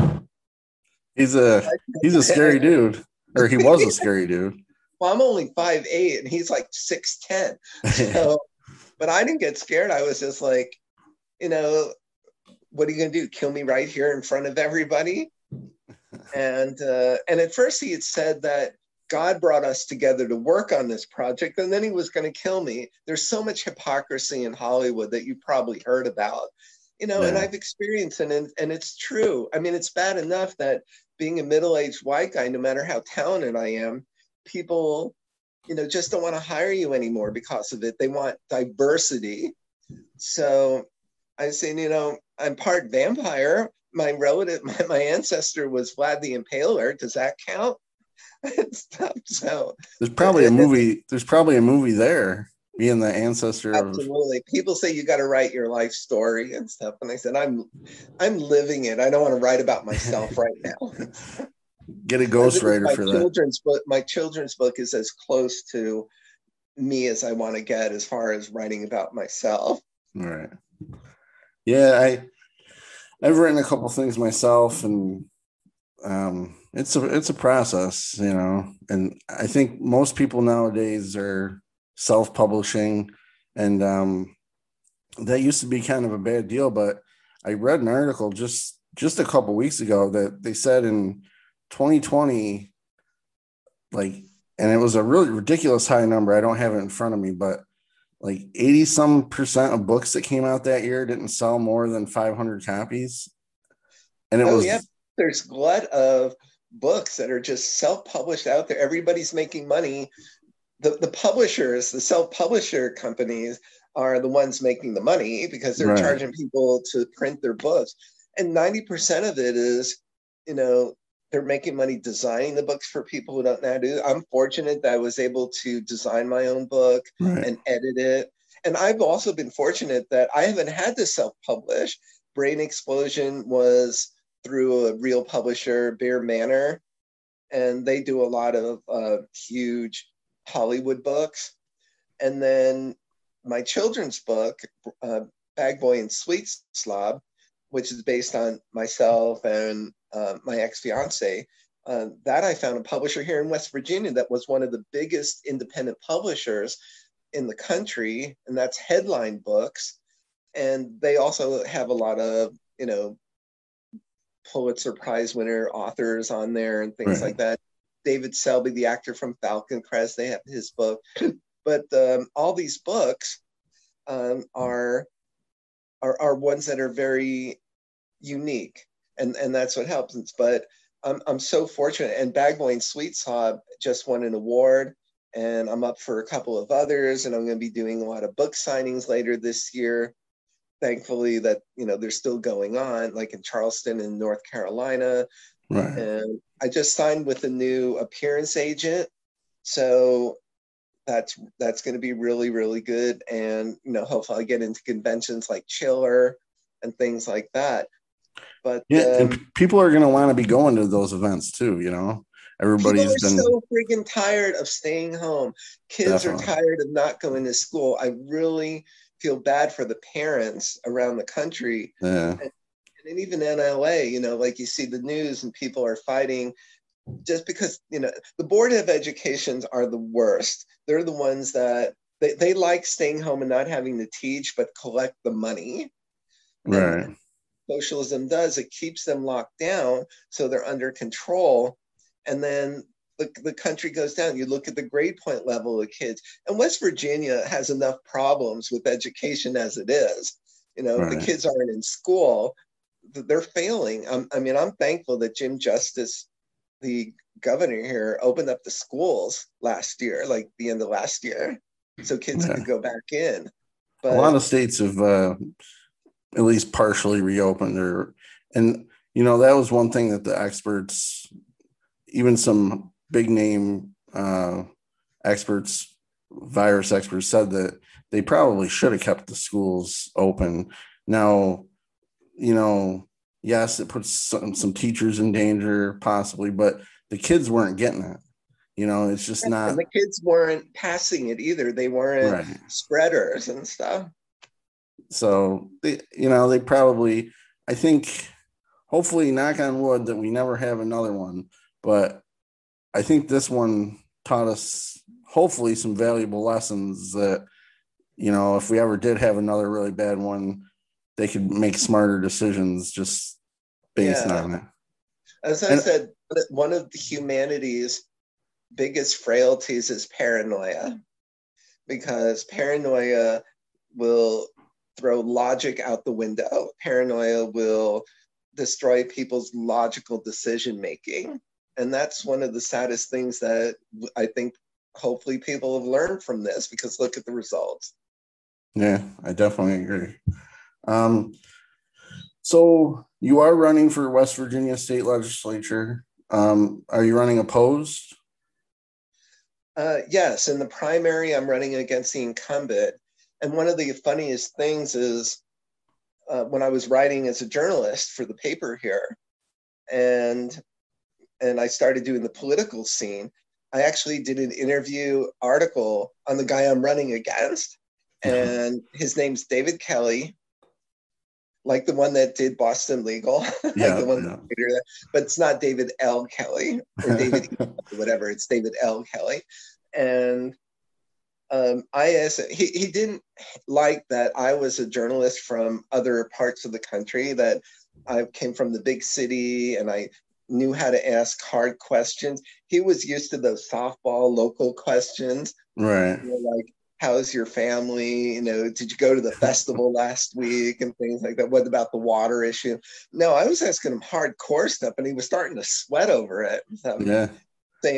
He's a scary dude, or he was a scary dude. Well, I'm only 5'8", and he's like 6'10". So, but I didn't get scared. I was just like, what are you going to do? Kill me right here in front of everybody? And at first he had said that God brought us together to work on this project, and then he was going to kill me. There's so much hypocrisy in Hollywood that you probably heard about, and I've experienced it, and it's true. I mean, it's bad enough that being a middle-aged white guy, no matter how talented I am, people, just don't want to hire you anymore because of it. They want diversity. So I say, I'm part vampire. My ancestor was Vlad the Impaler. Does that count? Stuff. So there's probably a movie there, being the ancestor. Absolutely. People say you got to write your life story and stuff, and I said I'm living it. I don't want to write about myself right now. Get a ghostwriter for that. My children's book is as close to me as I want to get as far as writing about myself. All right. Yeah, I've written a couple things myself, and it's a process, and I think most people nowadays are self-publishing, and that used to be kind of a bad deal. But I read an article just a couple weeks ago that they said in 2020, and it was a really ridiculous high number. I don't have it in front of me, but like 80% of books that came out that year didn't sell more than 500 copies. And there's a glut of books that are just self-published out there. Everybody's making money the publishers, the self-publisher companies are the ones making the money because they're Right. charging people to print their books. And 90% of it is, they're making money designing the books for people who don't know how to do it. I'm fortunate that I was able to design my own book Right. and edit it. And I've also been fortunate that I haven't had to self-publish. Brain Explosion was through a real publisher, Bear Manor, and they do a lot of huge Hollywood books. And then my children's book, Bag Boy and Sweet Slob, which is based on myself and my ex-fiance, that I found a publisher here in West Virginia that was one of the biggest independent publishers in the country, and that's Headline Books. And they also have a lot of, Pulitzer Prize winner authors on there and things Right. like that. David Selby, the actor from Falcon Crest, they have his book. But all these books are ones that are very unique, and that's what helps. But I'm so fortunate. And Bag Boy and Sweet Slob just won an award, and I'm up for a couple of others, and I'm going to be doing a lot of book signings later this year. Thankfully, that they're still going on, like in Charleston and North Carolina. Right. And I just signed with a new appearance agent, so that's going to be really, really good. And hopefully I get into conventions like Chiller and things like that. But Yeah, and people are going to want to be going to those events too. Everybody's people are been so freaking tired of staying home. Kids Definitely. are tired of not going to school. I really feel bad for the parents around the country. Yeah. And even in LA, like you see the news and people are fighting just because, the Board of Educations are the worst. They're the ones that they like staying home and not having to teach, but collect the money. Right. And socialism does, it keeps them locked down so they're under control. And then the country goes down. You look at the grade point level of kids, and West Virginia has enough problems with education as it is. If the kids aren't in school, they're failing. I'm thankful that Jim Justice, the governor here, opened up the schools last year, like the end of last year, so kids could go back in. But a lot of states have at least partially reopened and that was one thing that the experts, even some big name experts, virus experts, said that they probably should have kept the schools open. Now, yes, it puts some teachers in danger possibly, but the kids weren't getting it. It's just not. And the kids weren't passing it either. They weren't spreaders and stuff. So they probably, I think, hopefully, knock on wood, that we never have another one. But I think this one taught us, hopefully, some valuable lessons that, if we ever did have another really bad one, they could make smarter decisions just based on it. As I said, one of humanity's biggest frailties is paranoia, because paranoia will throw logic out the window. Paranoia will destroy people's logical decision making. And that's one of the saddest things that I think hopefully people have learned from this, because look at the results. Yeah, I definitely agree. So you are running for West Virginia State Legislature. Are you running opposed? Yes, in the primary, I'm running against the incumbent. And one of the funniest things is when I was writing as a journalist for the paper here, and I started doing the political scene, I actually did an interview article on the guy I'm running against. And his name's David Kelly, like the one that did Boston Legal, like the one that did that, but it's not David L. Kelly or David whatever. It's David L. Kelly. And I asked, he didn't like that I was a journalist from other parts of the country, that I came from the big city and I knew how to ask hard questions. He was used to those softball local questions. Right. Like, how's your family? Did you go to the festival last week and things like that? What about the water issue? No, I was asking him hardcore stuff, and he was starting to sweat over it. So saying,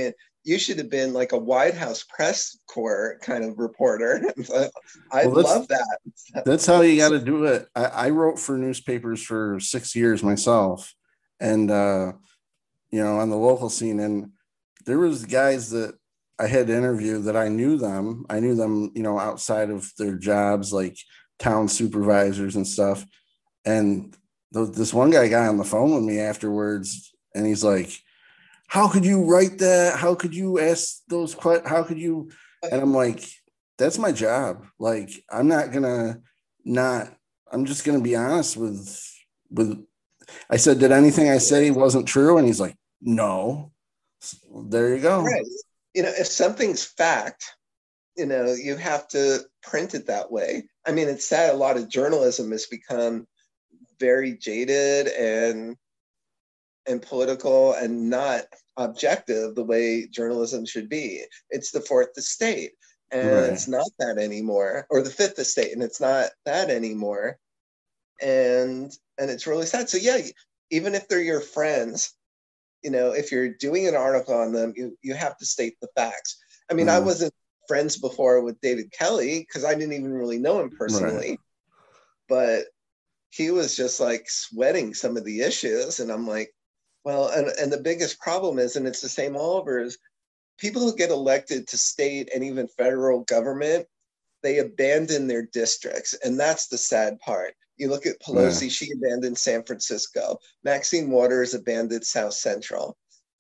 you should have been like a White House press corps kind of reporter. I Well, love that. that's how you got to do it. I wrote for newspapers for 6 years myself, and on the local scene, and there was guys that I had to interview that I knew them. Outside of their jobs, like town supervisors and stuff. And this one guy got on the phone with me afterwards, and he's like, "How could you write that? How could you ask those questions? How could you?" And I'm like, "That's my job. Like, I'm not gonna not. I'm just gonna be honest with." I said, "Did anything I say wasn't true?" And he's like, "No." There you go. Right. If something's fact, you have to print it that way. I mean, it's sad. A lot of journalism has become very jaded and political and not objective the way journalism should be. It's the fourth estate, and Right. it's not that anymore, or the fifth estate, and it's not that anymore. And it's really sad. So yeah, even if they're your friends, if you're doing an article on them, you have to state the facts. I mean, I wasn't friends before with David Kelly because I didn't even really know him personally, Right. but he was just like sweating some of the issues. And I'm like, well, and the biggest problem is, and it's the same all over, is people who get elected to state and even federal government, they abandon their districts. And that's the sad part. You look at Pelosi, she abandoned San Francisco. Maxine Waters abandoned South Central.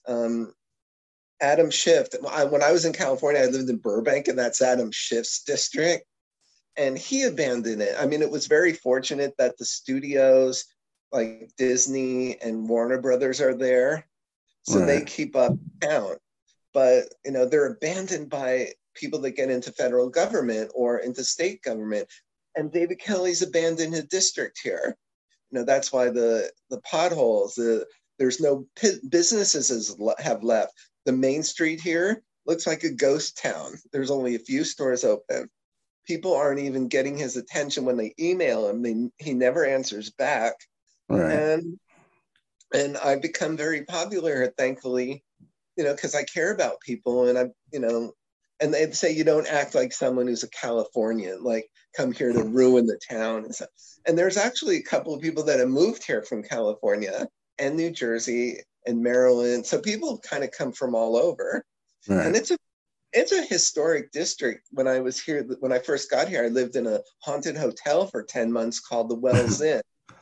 Adam Schiff, when I was in California, I lived in Burbank, and that's Adam Schiff's district. And he abandoned it. I mean, it was very fortunate that the studios like Disney and Warner Brothers are there. So they keep up count. But, they're abandoned by people that get into federal government or into state government. And David Kelly's abandoned his district here. That's why the potholes, there's no businesses have left. The main street here looks like a ghost town. There's only a few stores open. People aren't even getting his attention when they email him. He never answers back. Right. And I've become very popular, thankfully, because I care about people, and and they say you don't act like someone who's a Californian, like come here to ruin the town and stuff. And there's actually a couple of people that have moved here from California and New Jersey and Maryland. So people kind of come from all over. Right. And it's a historic district. When I was here, when I first got here, I lived in a haunted hotel for 10 months called the Wells Inn.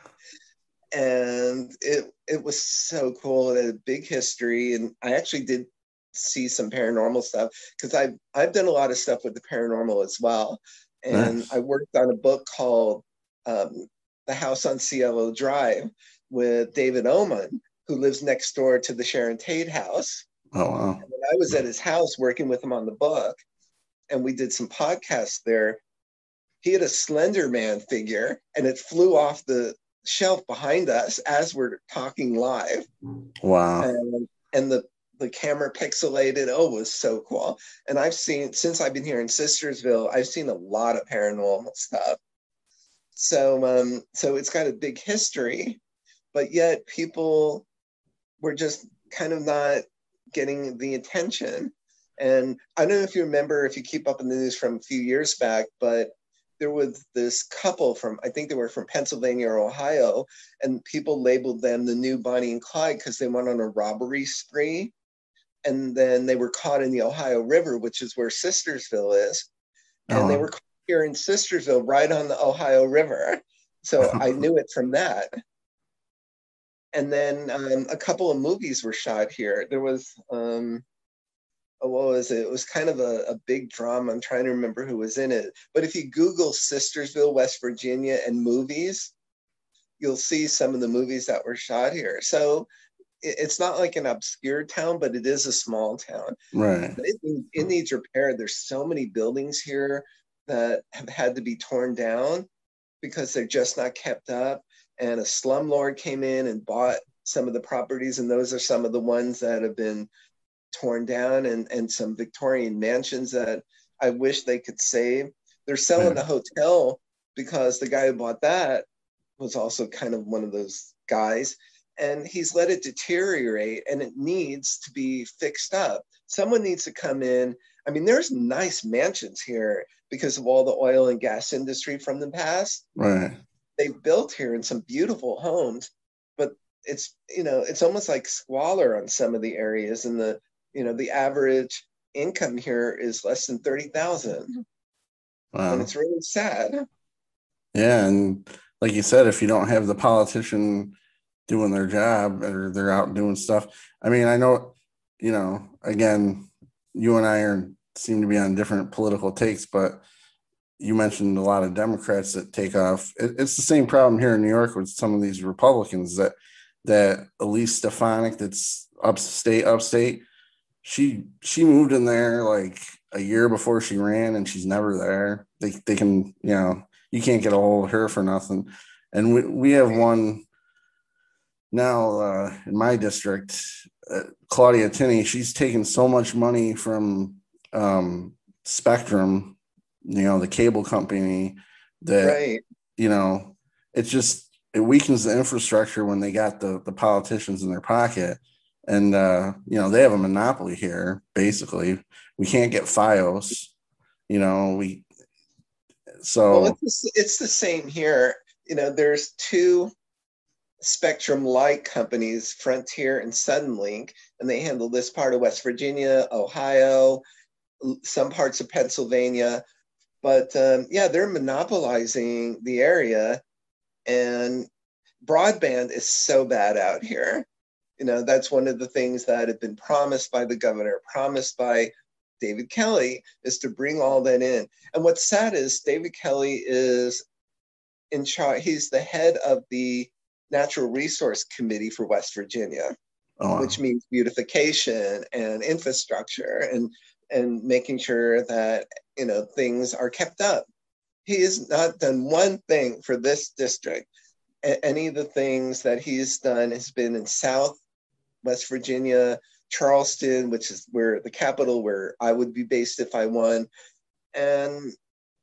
And it was so cool. It had a big history. And I actually did see some paranormal stuff because I've done a lot of stuff with the paranormal as well. And I worked on a book called The House on Cielo Drive with David Oman, who lives next door to the Sharon Tate house. Oh, wow. And when I was at his house working with him on the book, and we did some podcasts there, he had a Slender Man figure, and it flew off the shelf behind us as we're talking live. Wow. And the camera pixelated. Oh, it was so cool. And I've seen, since I've been here in Sistersville, I've seen a lot of paranormal stuff. So it's got a big history, but yet people were just kind of not getting the attention. And I don't know if you remember, if you keep up in the news from a few years back, but there was this couple from, I think they were from Pennsylvania or Ohio, and people labeled them the new Bonnie and Clyde because they went on a robbery spree. And then they were caught in the Ohio River, which is where Sistersville is. And they were caught here in Sistersville, right on the Ohio River. So I knew it from that. And then a couple of movies were shot here. There was, what was it? It was kind of a big drama. I'm trying to remember who was in it. But if you Google Sistersville, West Virginia, and movies, you'll see some of the movies that were shot here. So it's not like an obscure town, but it is a small town. Right. It needs repair. There's so many buildings here that have had to be torn down because they're just not kept up. And a slumlord came in and bought some of the properties, and those are some of the ones that have been torn down, and some Victorian mansions that I wish they could save. They're selling the hotel because the guy who bought that was also kind of one of those guys. and he's let it deteriorate, and it needs to be fixed up. Someone needs to come in. I mean, there's nice mansions here because of all the oil and gas industry from the past. Right. They've built here in some beautiful homes, but it's almost like squalor on some of the areas, and the average income here is less than 30,000. Wow. And it's really sad. Yeah, and like you said, if you don't have the politician doing their job or they're out doing stuff, I mean, I know, again, you and I seem to be on different political takes, but you mentioned a lot of Democrats that take off. It's the same problem here in New York with some of these Republicans that Elise Stefanik, that's upstate. She moved in there like a year before she ran, and she's never there. They can, you can't get a hold of her for nothing. And we have one now in my district, Claudia Tinney. She's taken so much money from Spectrum, the cable company, that, Right. it weakens the infrastructure when they got the politicians in their pocket. And, they have a monopoly here, basically. We can't get FiOS, Well, it's the same here. There's two Spectrum-like companies, Frontier and Suddenlink, and they handle this part of West Virginia, Ohio, some parts of Pennsylvania. But they're monopolizing the area, and broadband is so bad out here. That's one of the things that had been promised by the governor, promised by David Kelly, is to bring all that in. And what's sad is David Kelly is in charge. He's the head of the Natural Resource Committee for West Virginia, which means beautification and infrastructure and making sure that things are kept up. He has not done one thing for this district. Any of the things that he's done has been in South West Virginia, Charleston, which is where the capital, where I would be based if I won. And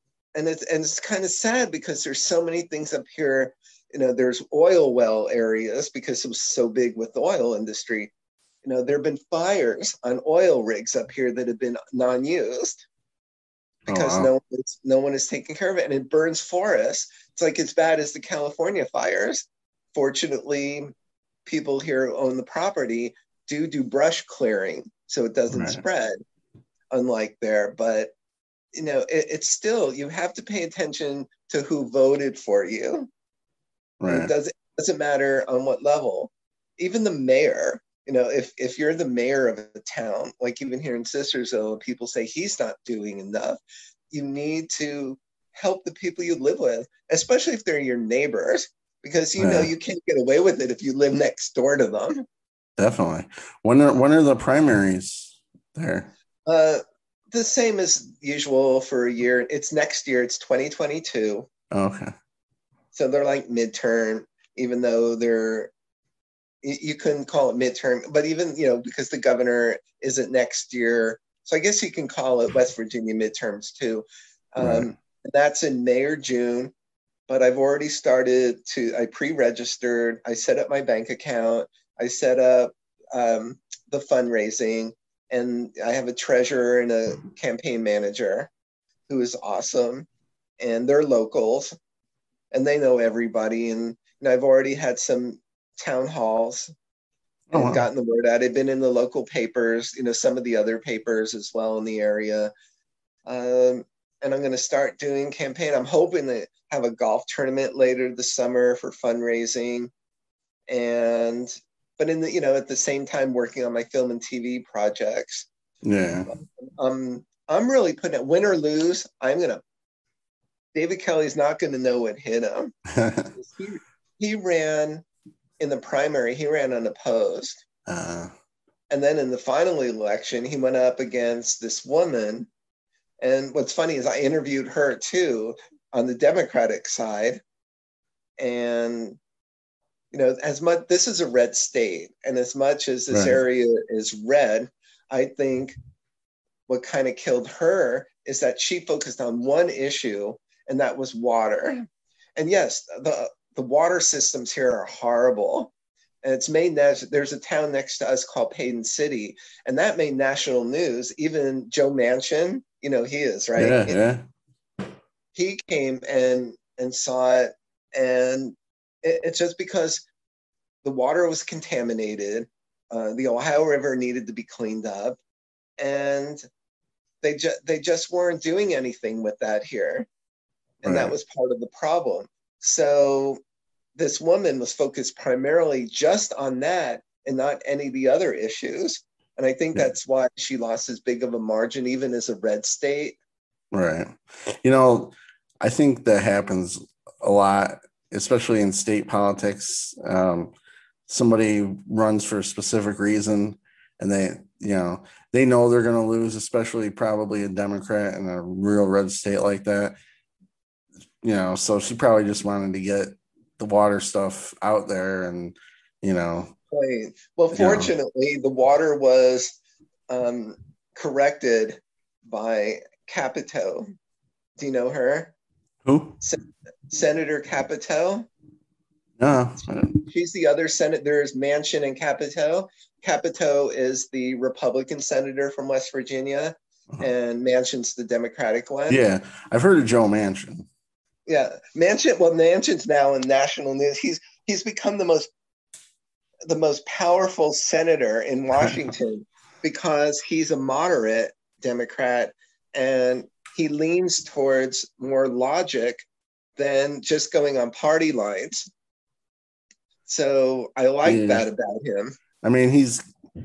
it's kind of sad because there's so many things up here. There's oil well areas because it was so big with the oil industry. There have been fires on oil rigs up here that have been non-used because no one is taking care of it, and it burns forests. It's like as bad as the California fires. Fortunately, people here who own the property do brush clearing so it doesn't spread, unlike there. But it's still, you have to pay attention to who voted for you. Right. It doesn't matter on what level. Even the mayor, if you're the mayor of a town, like even here in Sistersville, people say he's not doing enough. You need to help the people you live with, especially if they're your neighbors, because you can't get away with it if you live next door to them. Definitely. When are the primaries there? The same as usual for a year. It's next year. It's 2022. Okay. So they're like midterm, even though you couldn't call it midterm, but even, because the governor isn't next year. So I guess you can call it West Virginia midterms too. That's in May or June, but I've already I pre-registered, I set up my bank account, I set up the fundraising, and I have a treasurer and a campaign manager who is awesome, and they're locals, and they know everybody. And I've already had some town halls and gotten the word out. I've been in the local papers, some of the other papers as well in the area. And I'm going to start doing campaign. I'm hoping to have a golf tournament later this summer for fundraising. But at the same time working on my film and TV projects. Yeah. I'm really putting it, win or lose, David Kelly's not going to know what hit him. He ran in the primary, he ran unopposed. And then in the final election, he went up against this woman. And what's funny is I interviewed her too on the Democratic side. And, as much, this is a red state. And as much as this area is red, I think what kind of killed her is that she focused on one issue, and that was water. And yes, the water systems here are horrible, And there's a town next to us called Payton City, and that made national news. Even Joe Manchin, he is, right? Yeah, yeah. He came and saw it, and it's just because the water was contaminated. The Ohio River needed to be cleaned up, and they just weren't doing anything with that here, and that Right. was part of the problem. So this woman was focused primarily just on that and not any of the other issues. And I think Yeah. that's why she lost as big of a margin, even as a red state. Right. I think that happens a lot, especially in state politics. Somebody runs for a specific reason and they know they're going to lose, especially probably a Democrat in a real red state like that. So she probably just wanted to get the water stuff out there and, Right. Well, fortunately, the water was corrected by Capito. Do you know her? Who? Senator Capito. No. She's the other Senate. There's Manchin and Capito. Capito is the Republican senator from West Virginia, and Manchin's the Democratic one. Yeah, I've heard of Joe Manchin. Yeah, Manchin. Well, Manchin's now in national news. He's become the most powerful senator in Washington because he's a moderate Democrat and he leans towards more logic than just going on party lines. So I like that about him. I mean, he's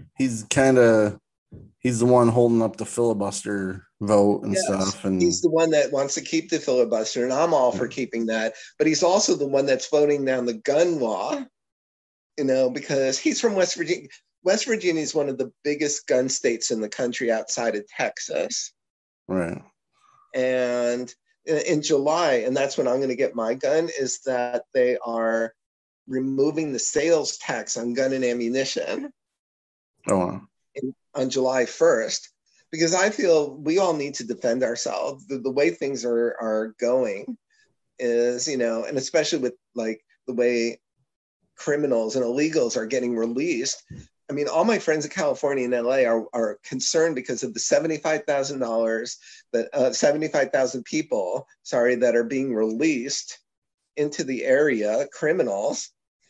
the one holding up the filibuster vote and stuff. And he's the one that wants to keep the filibuster, and I'm all for keeping that. But he's also the one that's voting down the gun law, because he's from West Virginia. West Virginia is one of the biggest gun states in the country outside of Texas. Right. And in July, and that's when I'm going to get my gun, is that they are removing the sales tax on gun and ammunition. Oh, wow. On July 1st, because I feel we all need to defend ourselves. The way things are going is, and especially with like the way criminals and illegals are getting released. I mean, all my friends in California and LA are concerned because of the $75,000 that 75,000 people, that are being released into the area, criminals.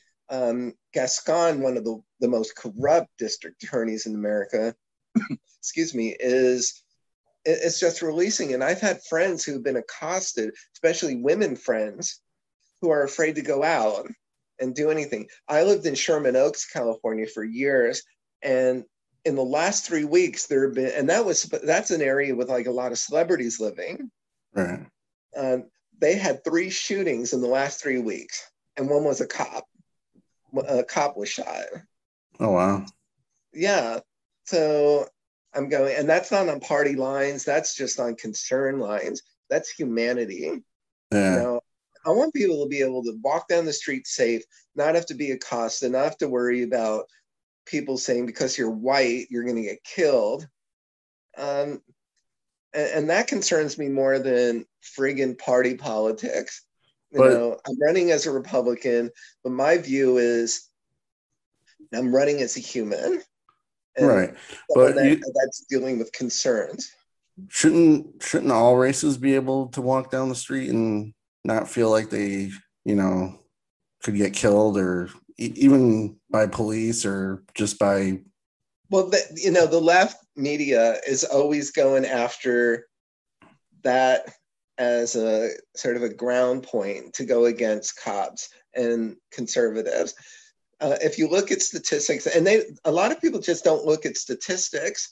Gascon, one of the most corrupt district attorneys in America, excuse me, is just releasing. And I've had friends who've been accosted, especially women friends, who are afraid to go out and do anything. I lived in Sherman Oaks, California for years. And in the last 3 weeks, there have been, and that's an area with like a lot of celebrities living. Right. They had 3 shootings in the last 3 weeks, and one was a cop. A cop was shot. Oh, wow. Yeah. So I'm going, and that's not on party lines. That's just on concern lines. That's humanity. Yeah. I want people to be able to walk down the street safe, not have to be accosted, not have to worry about people saying because you're white, you're going to get killed. And that concerns me more than friggin' party politics. I'm running as a Republican, but my view is I'm running as a human. Right. But that's dealing with concerns. Shouldn't all races be able to walk down the street and not feel like they, could get killed or even by police or just by... Well, the left media is always going after that as a sort of a ground point to go against cops and conservatives. If you look at statistics, and a lot of people just don't look at statistics.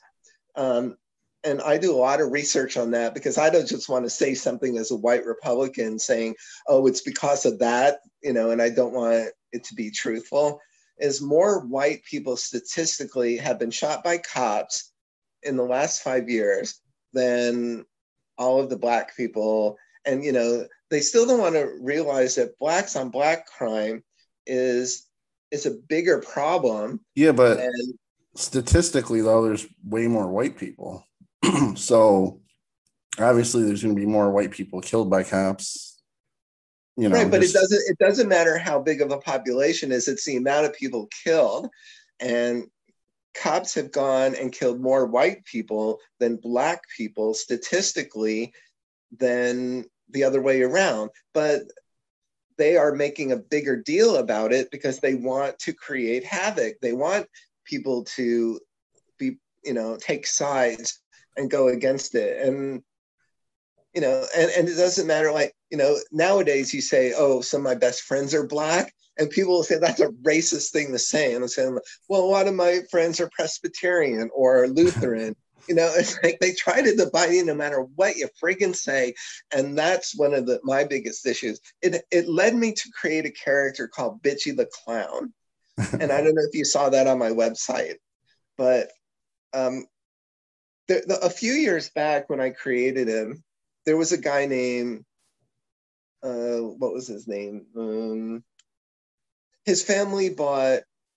And I do a lot of research on that because I don't just want to say something as a white Republican saying, oh, it's because of that, and I don't want it to be truthful, is more white people statistically have been shot by cops in the last 5 years than all of the black people. And, they still don't want to realize that blacks on black crime is a bigger problem. Yeah, but statistically, though, there's way more white people. So obviously there's going to be more white people killed by cops. you know, Right, but just it doesn't matter how big of a population is, it's the amount of people killed. And cops have gone and killed more white people than black people statistically than the other way around. But they are making a bigger deal about it because they want to create havoc. They want people to be, take sides and go against it. And and it doesn't matter, like, nowadays you say, oh, some of my best friends are black, and people will say that's a racist thing to say. And I'm saying, well, a lot of my friends are Presbyterian or Lutheran. It's like they try to divide you no matter what you friggin' say. And that's one of my biggest issues. It led me to create a character called Bitchy the Clown. And I don't know if you saw that on my website, but a few years back when I created him, there was a guy named, what was his name? His family bought,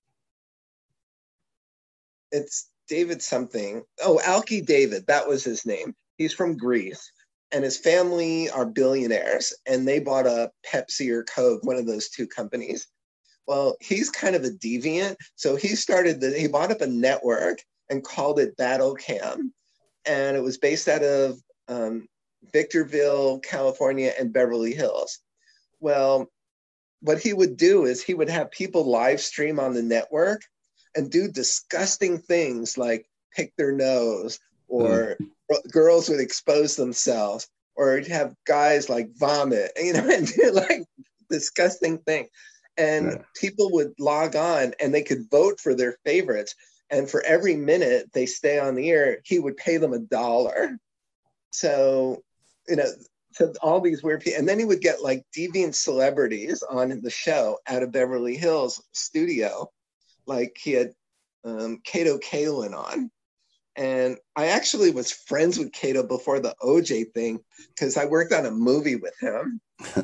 it's David something. Oh, Alki David, that was his name. He's from Greece, and his family are billionaires, and they bought a Pepsi or Coke, one of those two companies. Well, he's kind of a deviant, so he bought up a network and called it Battle Cam, and it was based out of Victorville, California, and Beverly Hills. Well, what he would do is he would have people live stream on the network and do disgusting things like pick their nose, or girls would expose themselves, or he'd have guys like vomit, and do like disgusting things. And people would log on and they could vote for their favorites. And for every minute they stay on the air, he would pay them $1. So, to all these weird people. And then he would get like deviant celebrities on the show out of Beverly Hills studio. Like he had Kato Kaelin on. And I actually was friends with Kato before the OJ thing because I worked on a movie with him.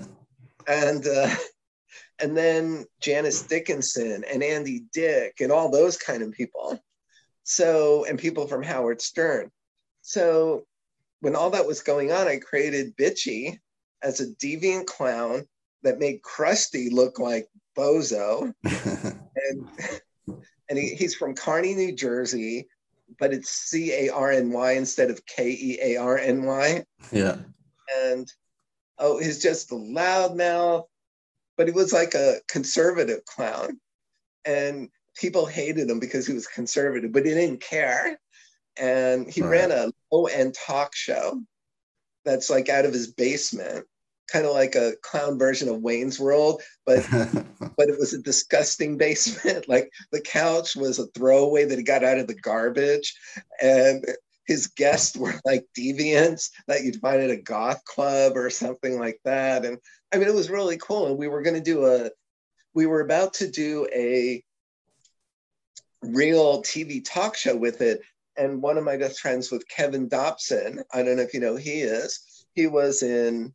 And then Janice Dickinson and Andy Dick and all those kind of people. So, and people from Howard Stern. So when all that was going on, I created Bitchy as a deviant clown that made Krusty look like Bozo. and he's from Kearny, New Jersey, but it's Carny instead of Kearny. Yeah. And he's just a loudmouth, but he was like a conservative clown. And people hated him because he was conservative, but he didn't care. And he ran a low-end talk show that's like out of his basement, kind of like a clown version of Wayne's World, but it was a disgusting basement. Like the couch was a throwaway that he got out of the garbage, and his guests were like deviants that you'd find at a goth club or something like that. And I mean, it was really cool. And we were about to do a real TV talk show with it. And one of my best friends was Kevin Dobson. I don't know if you know who he is. He was in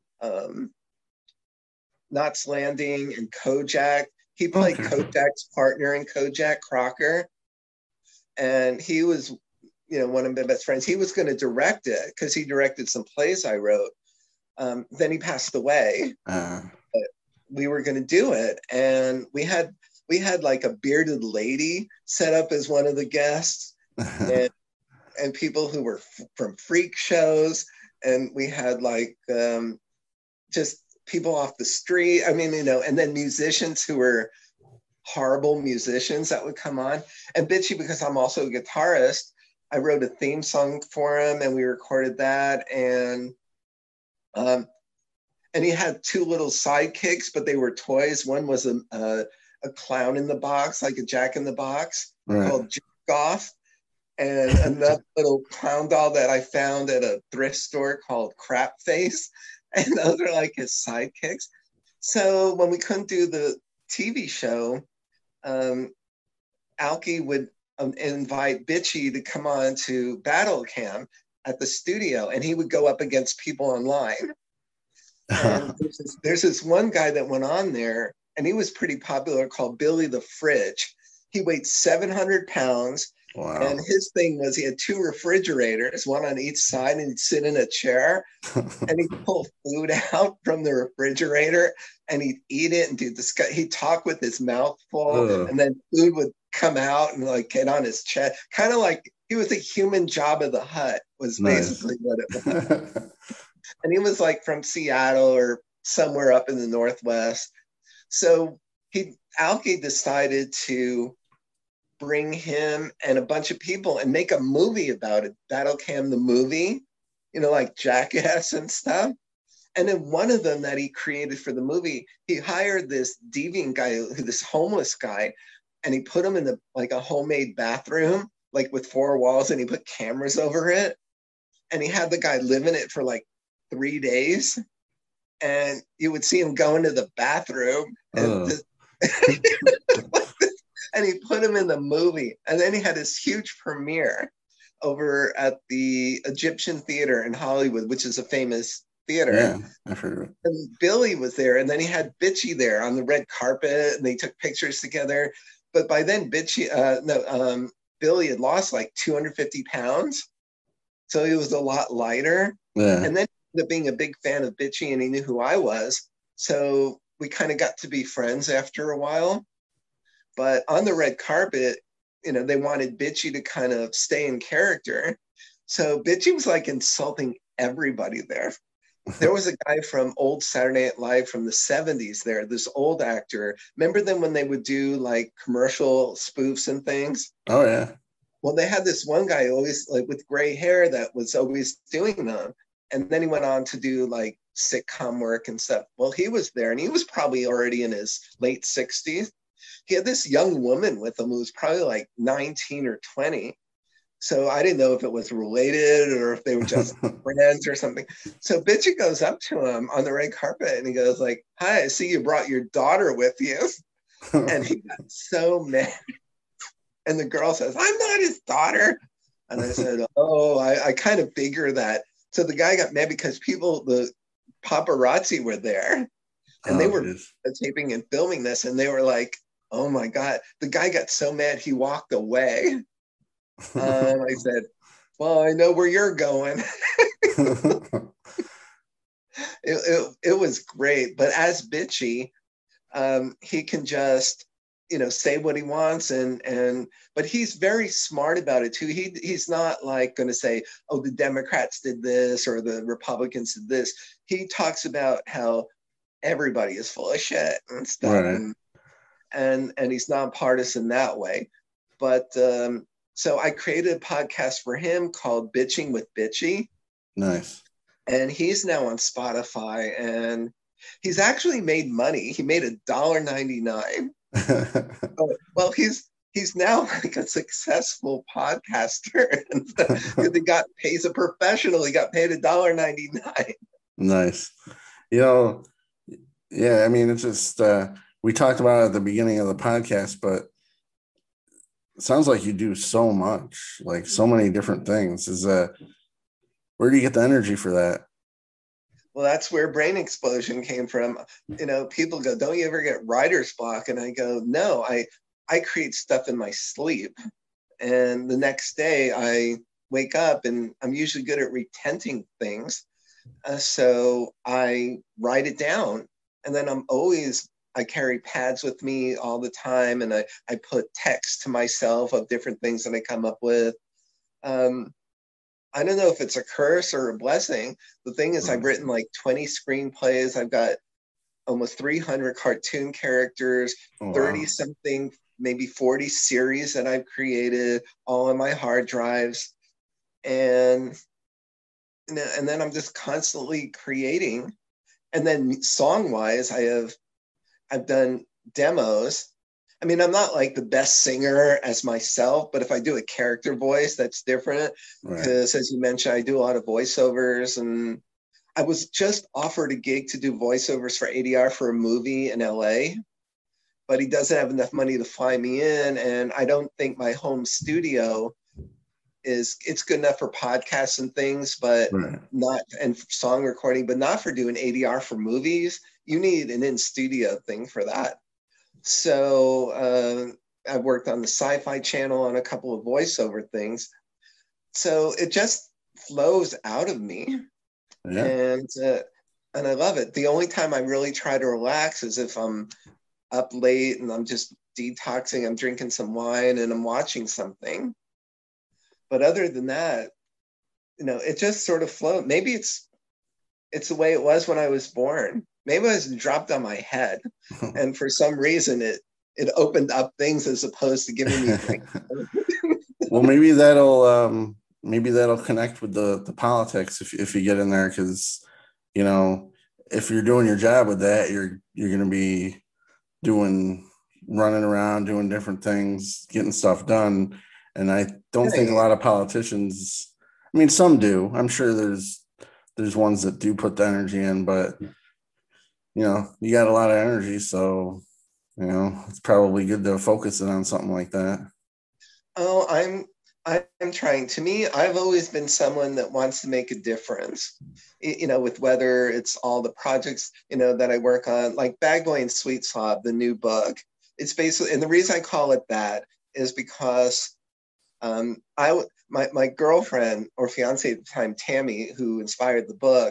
Knots Landing and Kojak. He played Kojak's partner in Kojak, Crocker. And he was, one of my best friends. He was going to direct it because he directed some plays I wrote. Then he passed away. But we were going to do it. And we had like a bearded lady set up as one of the guests. and people who were from freak shows, and we had like just people off the street. I mean, and then musicians who were horrible musicians that would come on. And Bitchy, because I'm also a guitarist, I wrote a theme song for him, and we recorded that. And he had two little sidekicks, but they were toys. One was a clown in the box, like a Jack in the Box, called Jerk Off. And another little clown doll that I found at a thrift store called Crap Face. And those are like his sidekicks. So when we couldn't do the TV show, Alki would invite Bitchy to come on to Battle Cam at the studio, and he would go up against people online. And there's this one guy that went on there, and he was pretty popular, called Billy the Fridge. He weighed 700 pounds. Wow. And his thing was he had two refrigerators, one on each side, and he'd sit in a chair and he'd pull food out from the refrigerator and he'd eat it and do this. He'd talk with his mouth full, and then food would come out and like get on his chest, kind of like he was a human Jabba the Hutt, was basically what it was. And he was like from Seattle or somewhere up in the Northwest. So Alki decided to bring him and a bunch of people and make a movie about it, Battle Cam the movie, like Jackass and stuff. And then one of them that he created for the movie, he hired this deviant guy, this homeless guy, and he put him in a homemade bathroom, like with 4 walls, and he put cameras over it. And he had the guy live in it for like 3 days. And you would see him go into the bathroom and and he put him in the movie. And then he had this huge premiere over at the Egyptian Theater in Hollywood, which is a famous theater. Yeah, I've heard of it. And Billy was there, and then he had Bitchy there on the red carpet, and they took pictures together. But by then, Billy had lost like 250 pounds, so he was a lot lighter. Yeah. And then he ended up being a big fan of Bitchy, and he knew who I was, so we kind of got to be friends after a while. But on the red carpet, they wanted Bitchy to kind of stay in character. So Bitchy was like insulting everybody there. There was a guy from old Saturday Night Live from the 70s there, this old actor. Remember them when they would do like commercial spoofs and things? Oh, yeah. Well, they had this one guy always like with gray hair that was always doing them. And then he went on to do like sitcom work and stuff. Well, he was there, and he was probably already in his late 60s. He had this young woman with him who was probably like 19 or 20. So I didn't know if it was related or if they were just friends or something. So Bitchy goes up to him on the red carpet and he goes like, "Hi, I see you brought your daughter with you." And he got so mad. And the girl says, "I'm not his daughter." And I said, "Oh, I kind of figure that." So the guy got mad because the paparazzi were there and they were taping and filming this. And they were like, "Oh my God." The guy got so mad, he walked away. I said, "Well, I know where you're going." It was great. But as Bitchy, he can just, say what he wants. But he's very smart about it too. He's not like going to say, "Oh, the Democrats did this or the Republicans did this." He talks about how everybody is full of shit and stuff. Right. And he's nonpartisan that way. But so I created a podcast for him called Bitching with Bitchy. Nice. And he's now on Spotify, and he's actually made money. He made $1.99. Well, he's now like a successful podcaster. Because he's a professional. He got paid $1.99. Nice. Yeah, I mean, it's just we talked about it at the beginning of the podcast, but it sounds like you do so much, like so many different things. Where do you get the energy for that? Well, that's where Brain Explosion came from. People go, "Don't you ever get writer's block?" And I go, "No, I create stuff in my sleep. And the next day I wake up and I'm usually good at retenting things. So I write it down. And then I carry pads with me all the time, and I put text to myself of different things that I come up with. I don't know if it's a curse or a blessing. The thing is, I've written like 20 screenplays. I've got almost 300 cartoon characters, 30 something, maybe 40 series that I've created, all on my hard drives. And then I'm just constantly creating. And then song-wise, I've done demos. I mean, I'm not like the best singer as myself, but if I do a character voice, that's different. Because as you mentioned, I do a lot of voiceovers, and I was just offered a gig to do voiceovers for ADR for a movie in LA, but he doesn't have enough money to fly me in. And I don't think my home studio it's good enough for podcasts and things, but not, and song recording, but not for doing ADR for movies. You need an in-studio thing for that. So I've worked on the Sci-Fi Channel on a couple of voiceover things. So it just flows out of me. Yeah. And I love it. The only time I really try to relax is if I'm up late and I'm just detoxing, I'm drinking some wine and I'm watching something. But other than that, it just sort of flows. Maybe it's the way it was when I was born. Maybe it was dropped on my head. And for some reason it opened up things as opposed to giving me Well, maybe that'll connect with the politics if you get in there, because if you're doing your job with that, you're going to be running around doing different things, getting stuff done. And I don't think a lot of politicians, I mean, some do. I'm sure there's ones that do put the energy in, but you got a lot of energy, so it's probably good to focus it on something like that. Oh, I'm trying. To me, I've always been someone that wants to make a difference. With whether it's all the projects that I work on, like Bag Boy and Sweet Slob, the new book. It's basically, and the reason I call it that is because my girlfriend or fiance at the time, Tammy, who inspired the book,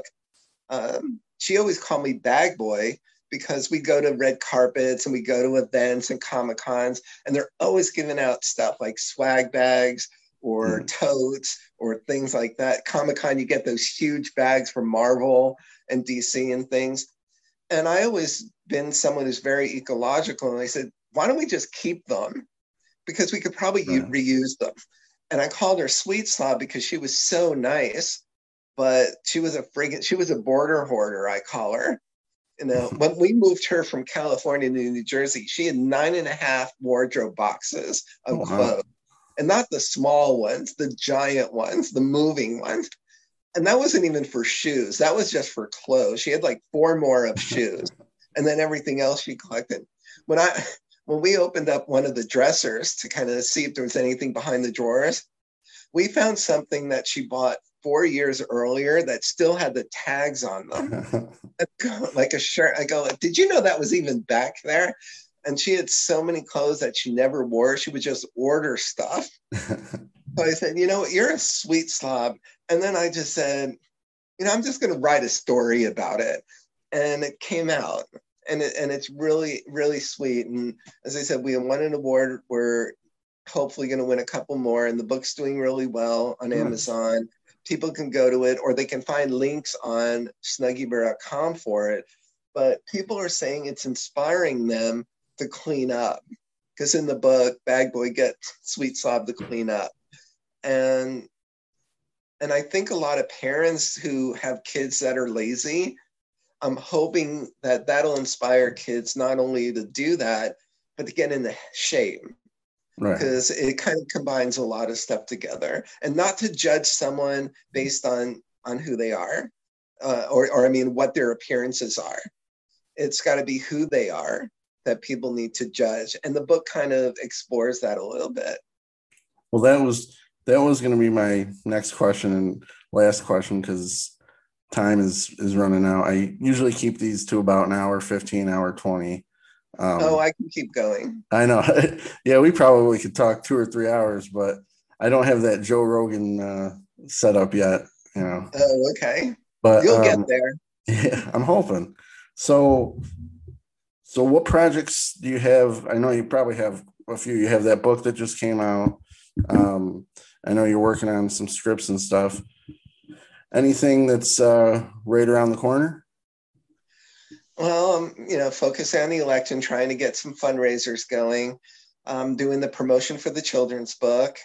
she always called me Bag Boy because we go to red carpets and we go to events and Comic Cons, and they're always giving out stuff like swag bags or totes or things like that. Comic Con, you get those huge bags from Marvel and DC and things. And I always been someone who's very ecological. And I said, why don't we just keep them? Because we could probably reuse them. And I called her Sweet Slob because she was so nice, but she was a border hoarder, I call her. When we moved her from California to New Jersey, she had 9.5 wardrobe boxes of clothes. And not the small ones, the giant ones, the moving ones. And that wasn't even for shoes. That was just for clothes. She had like 4 more of shoes and then everything else she collected. When we opened up one of the dressers to kind of see if there was anything behind the drawers, we found something that she bought 4 years earlier that still had the tags on them. Like a shirt. I go, did you know that was even back there? And she had so many clothes that she never wore. She would just order stuff. So I said, you're a sweet slob. And then I just said, I'm just going to write a story about it. And it came out. And it's really, really sweet. And as I said, we won an award. We're hopefully going to win a couple more. And the book's doing really well on Amazon. People can go to it, or they can find links on snuggybear.com for it. But people are saying it's inspiring them to clean up, because in the book, Bag Boy gets Sweet Slob to clean up. And I think a lot of parents who have kids that are lazy, I'm hoping that that'll inspire kids not only to do that, but to get into shape. Because it kind of combines a lot of stuff together, and not to judge someone based on who they are, or I mean, what their appearances are. It's got to be who they are that people need to judge. And the book kind of explores that a little bit. Well, that was going to be my next question and last question, because time is running out. I usually keep these to about an hour 15, hour 20. I can keep going. I know. Yeah, we probably could talk 2 or 3 hours, but I don't have that Joe Rogan set up yet. Oh, okay. But you'll get there. Yeah, I'm hoping. So what projects do you have? I know you probably have a few. You have that book that just came out. I know you're working on some scripts and stuff. Anything that's right around the corner? Well, focusing on the election, trying to get some fundraisers going, doing the promotion for the children's book.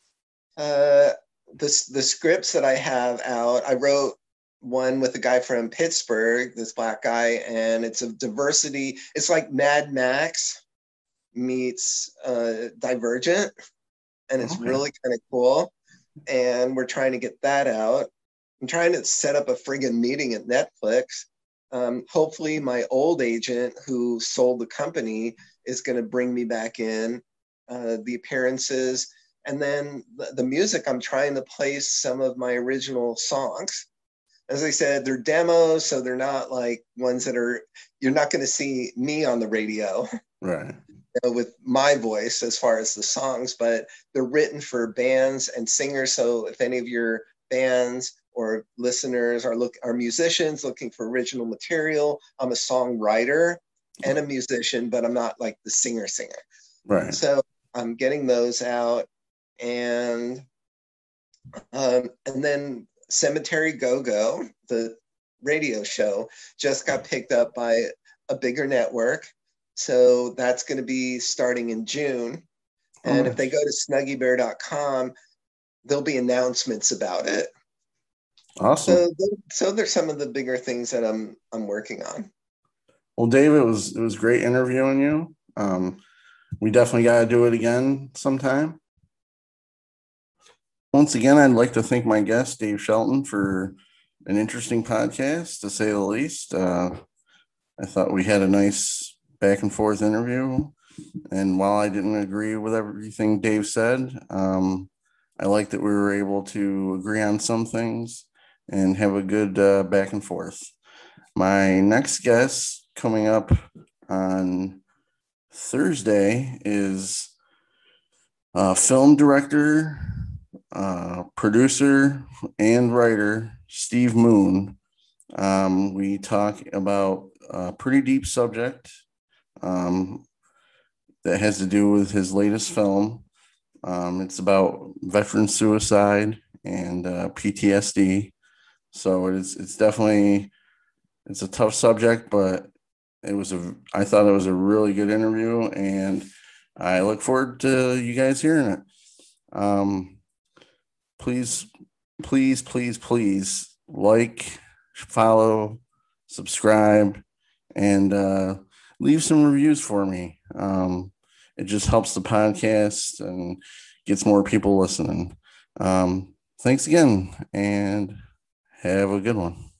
The scripts that I have out, I wrote one with a guy from Pittsburgh, this black guy, and it's a diversity. It's like Mad Max meets Divergent, and it's really kind of cool. And we're trying to get that out. I'm trying to set up a friggin' meeting at Netflix. Hopefully my old agent who sold the company is going to bring me back in, the appearances. And then the music, I'm trying to place some of my original songs. As I said, they're demos, so they're not like ones that you're not going to see me on the radio. Right. with my voice as far as the songs, but they're written for bands and singers. So if any of your bands or listeners are musicians looking for original material, I'm a songwriter and a musician, but I'm not like the singer. Right. So I'm getting those out, and then Cemetery Go-Go, the radio show, just got picked up by a bigger network. So that's going to be starting in June. And if they go to snuggybear.com, there'll be announcements about it. Awesome. So there's some of the bigger things that I'm working on. Well, Dave, it was great interviewing you. We definitely got to do it again sometime. Once again, I'd like to thank my guest, Dave Shelton, for an interesting podcast, to say the least. I thought we had a nice back and forth interview. And while I didn't agree with everything Dave said, I like that we were able to agree on some things and have a good back and forth. My next guest coming up on Thursday is film director, producer, and writer Steve Moon. We talk about a pretty deep subject that has to do with his latest film. It's about veteran suicide and PTSD. So it's definitely a tough subject, but I thought it was a really good interview, and I look forward to you guys hearing it. Please like, follow, subscribe, and leave some reviews for me. It just helps the podcast and gets more people listening. Thanks again, and have a good one.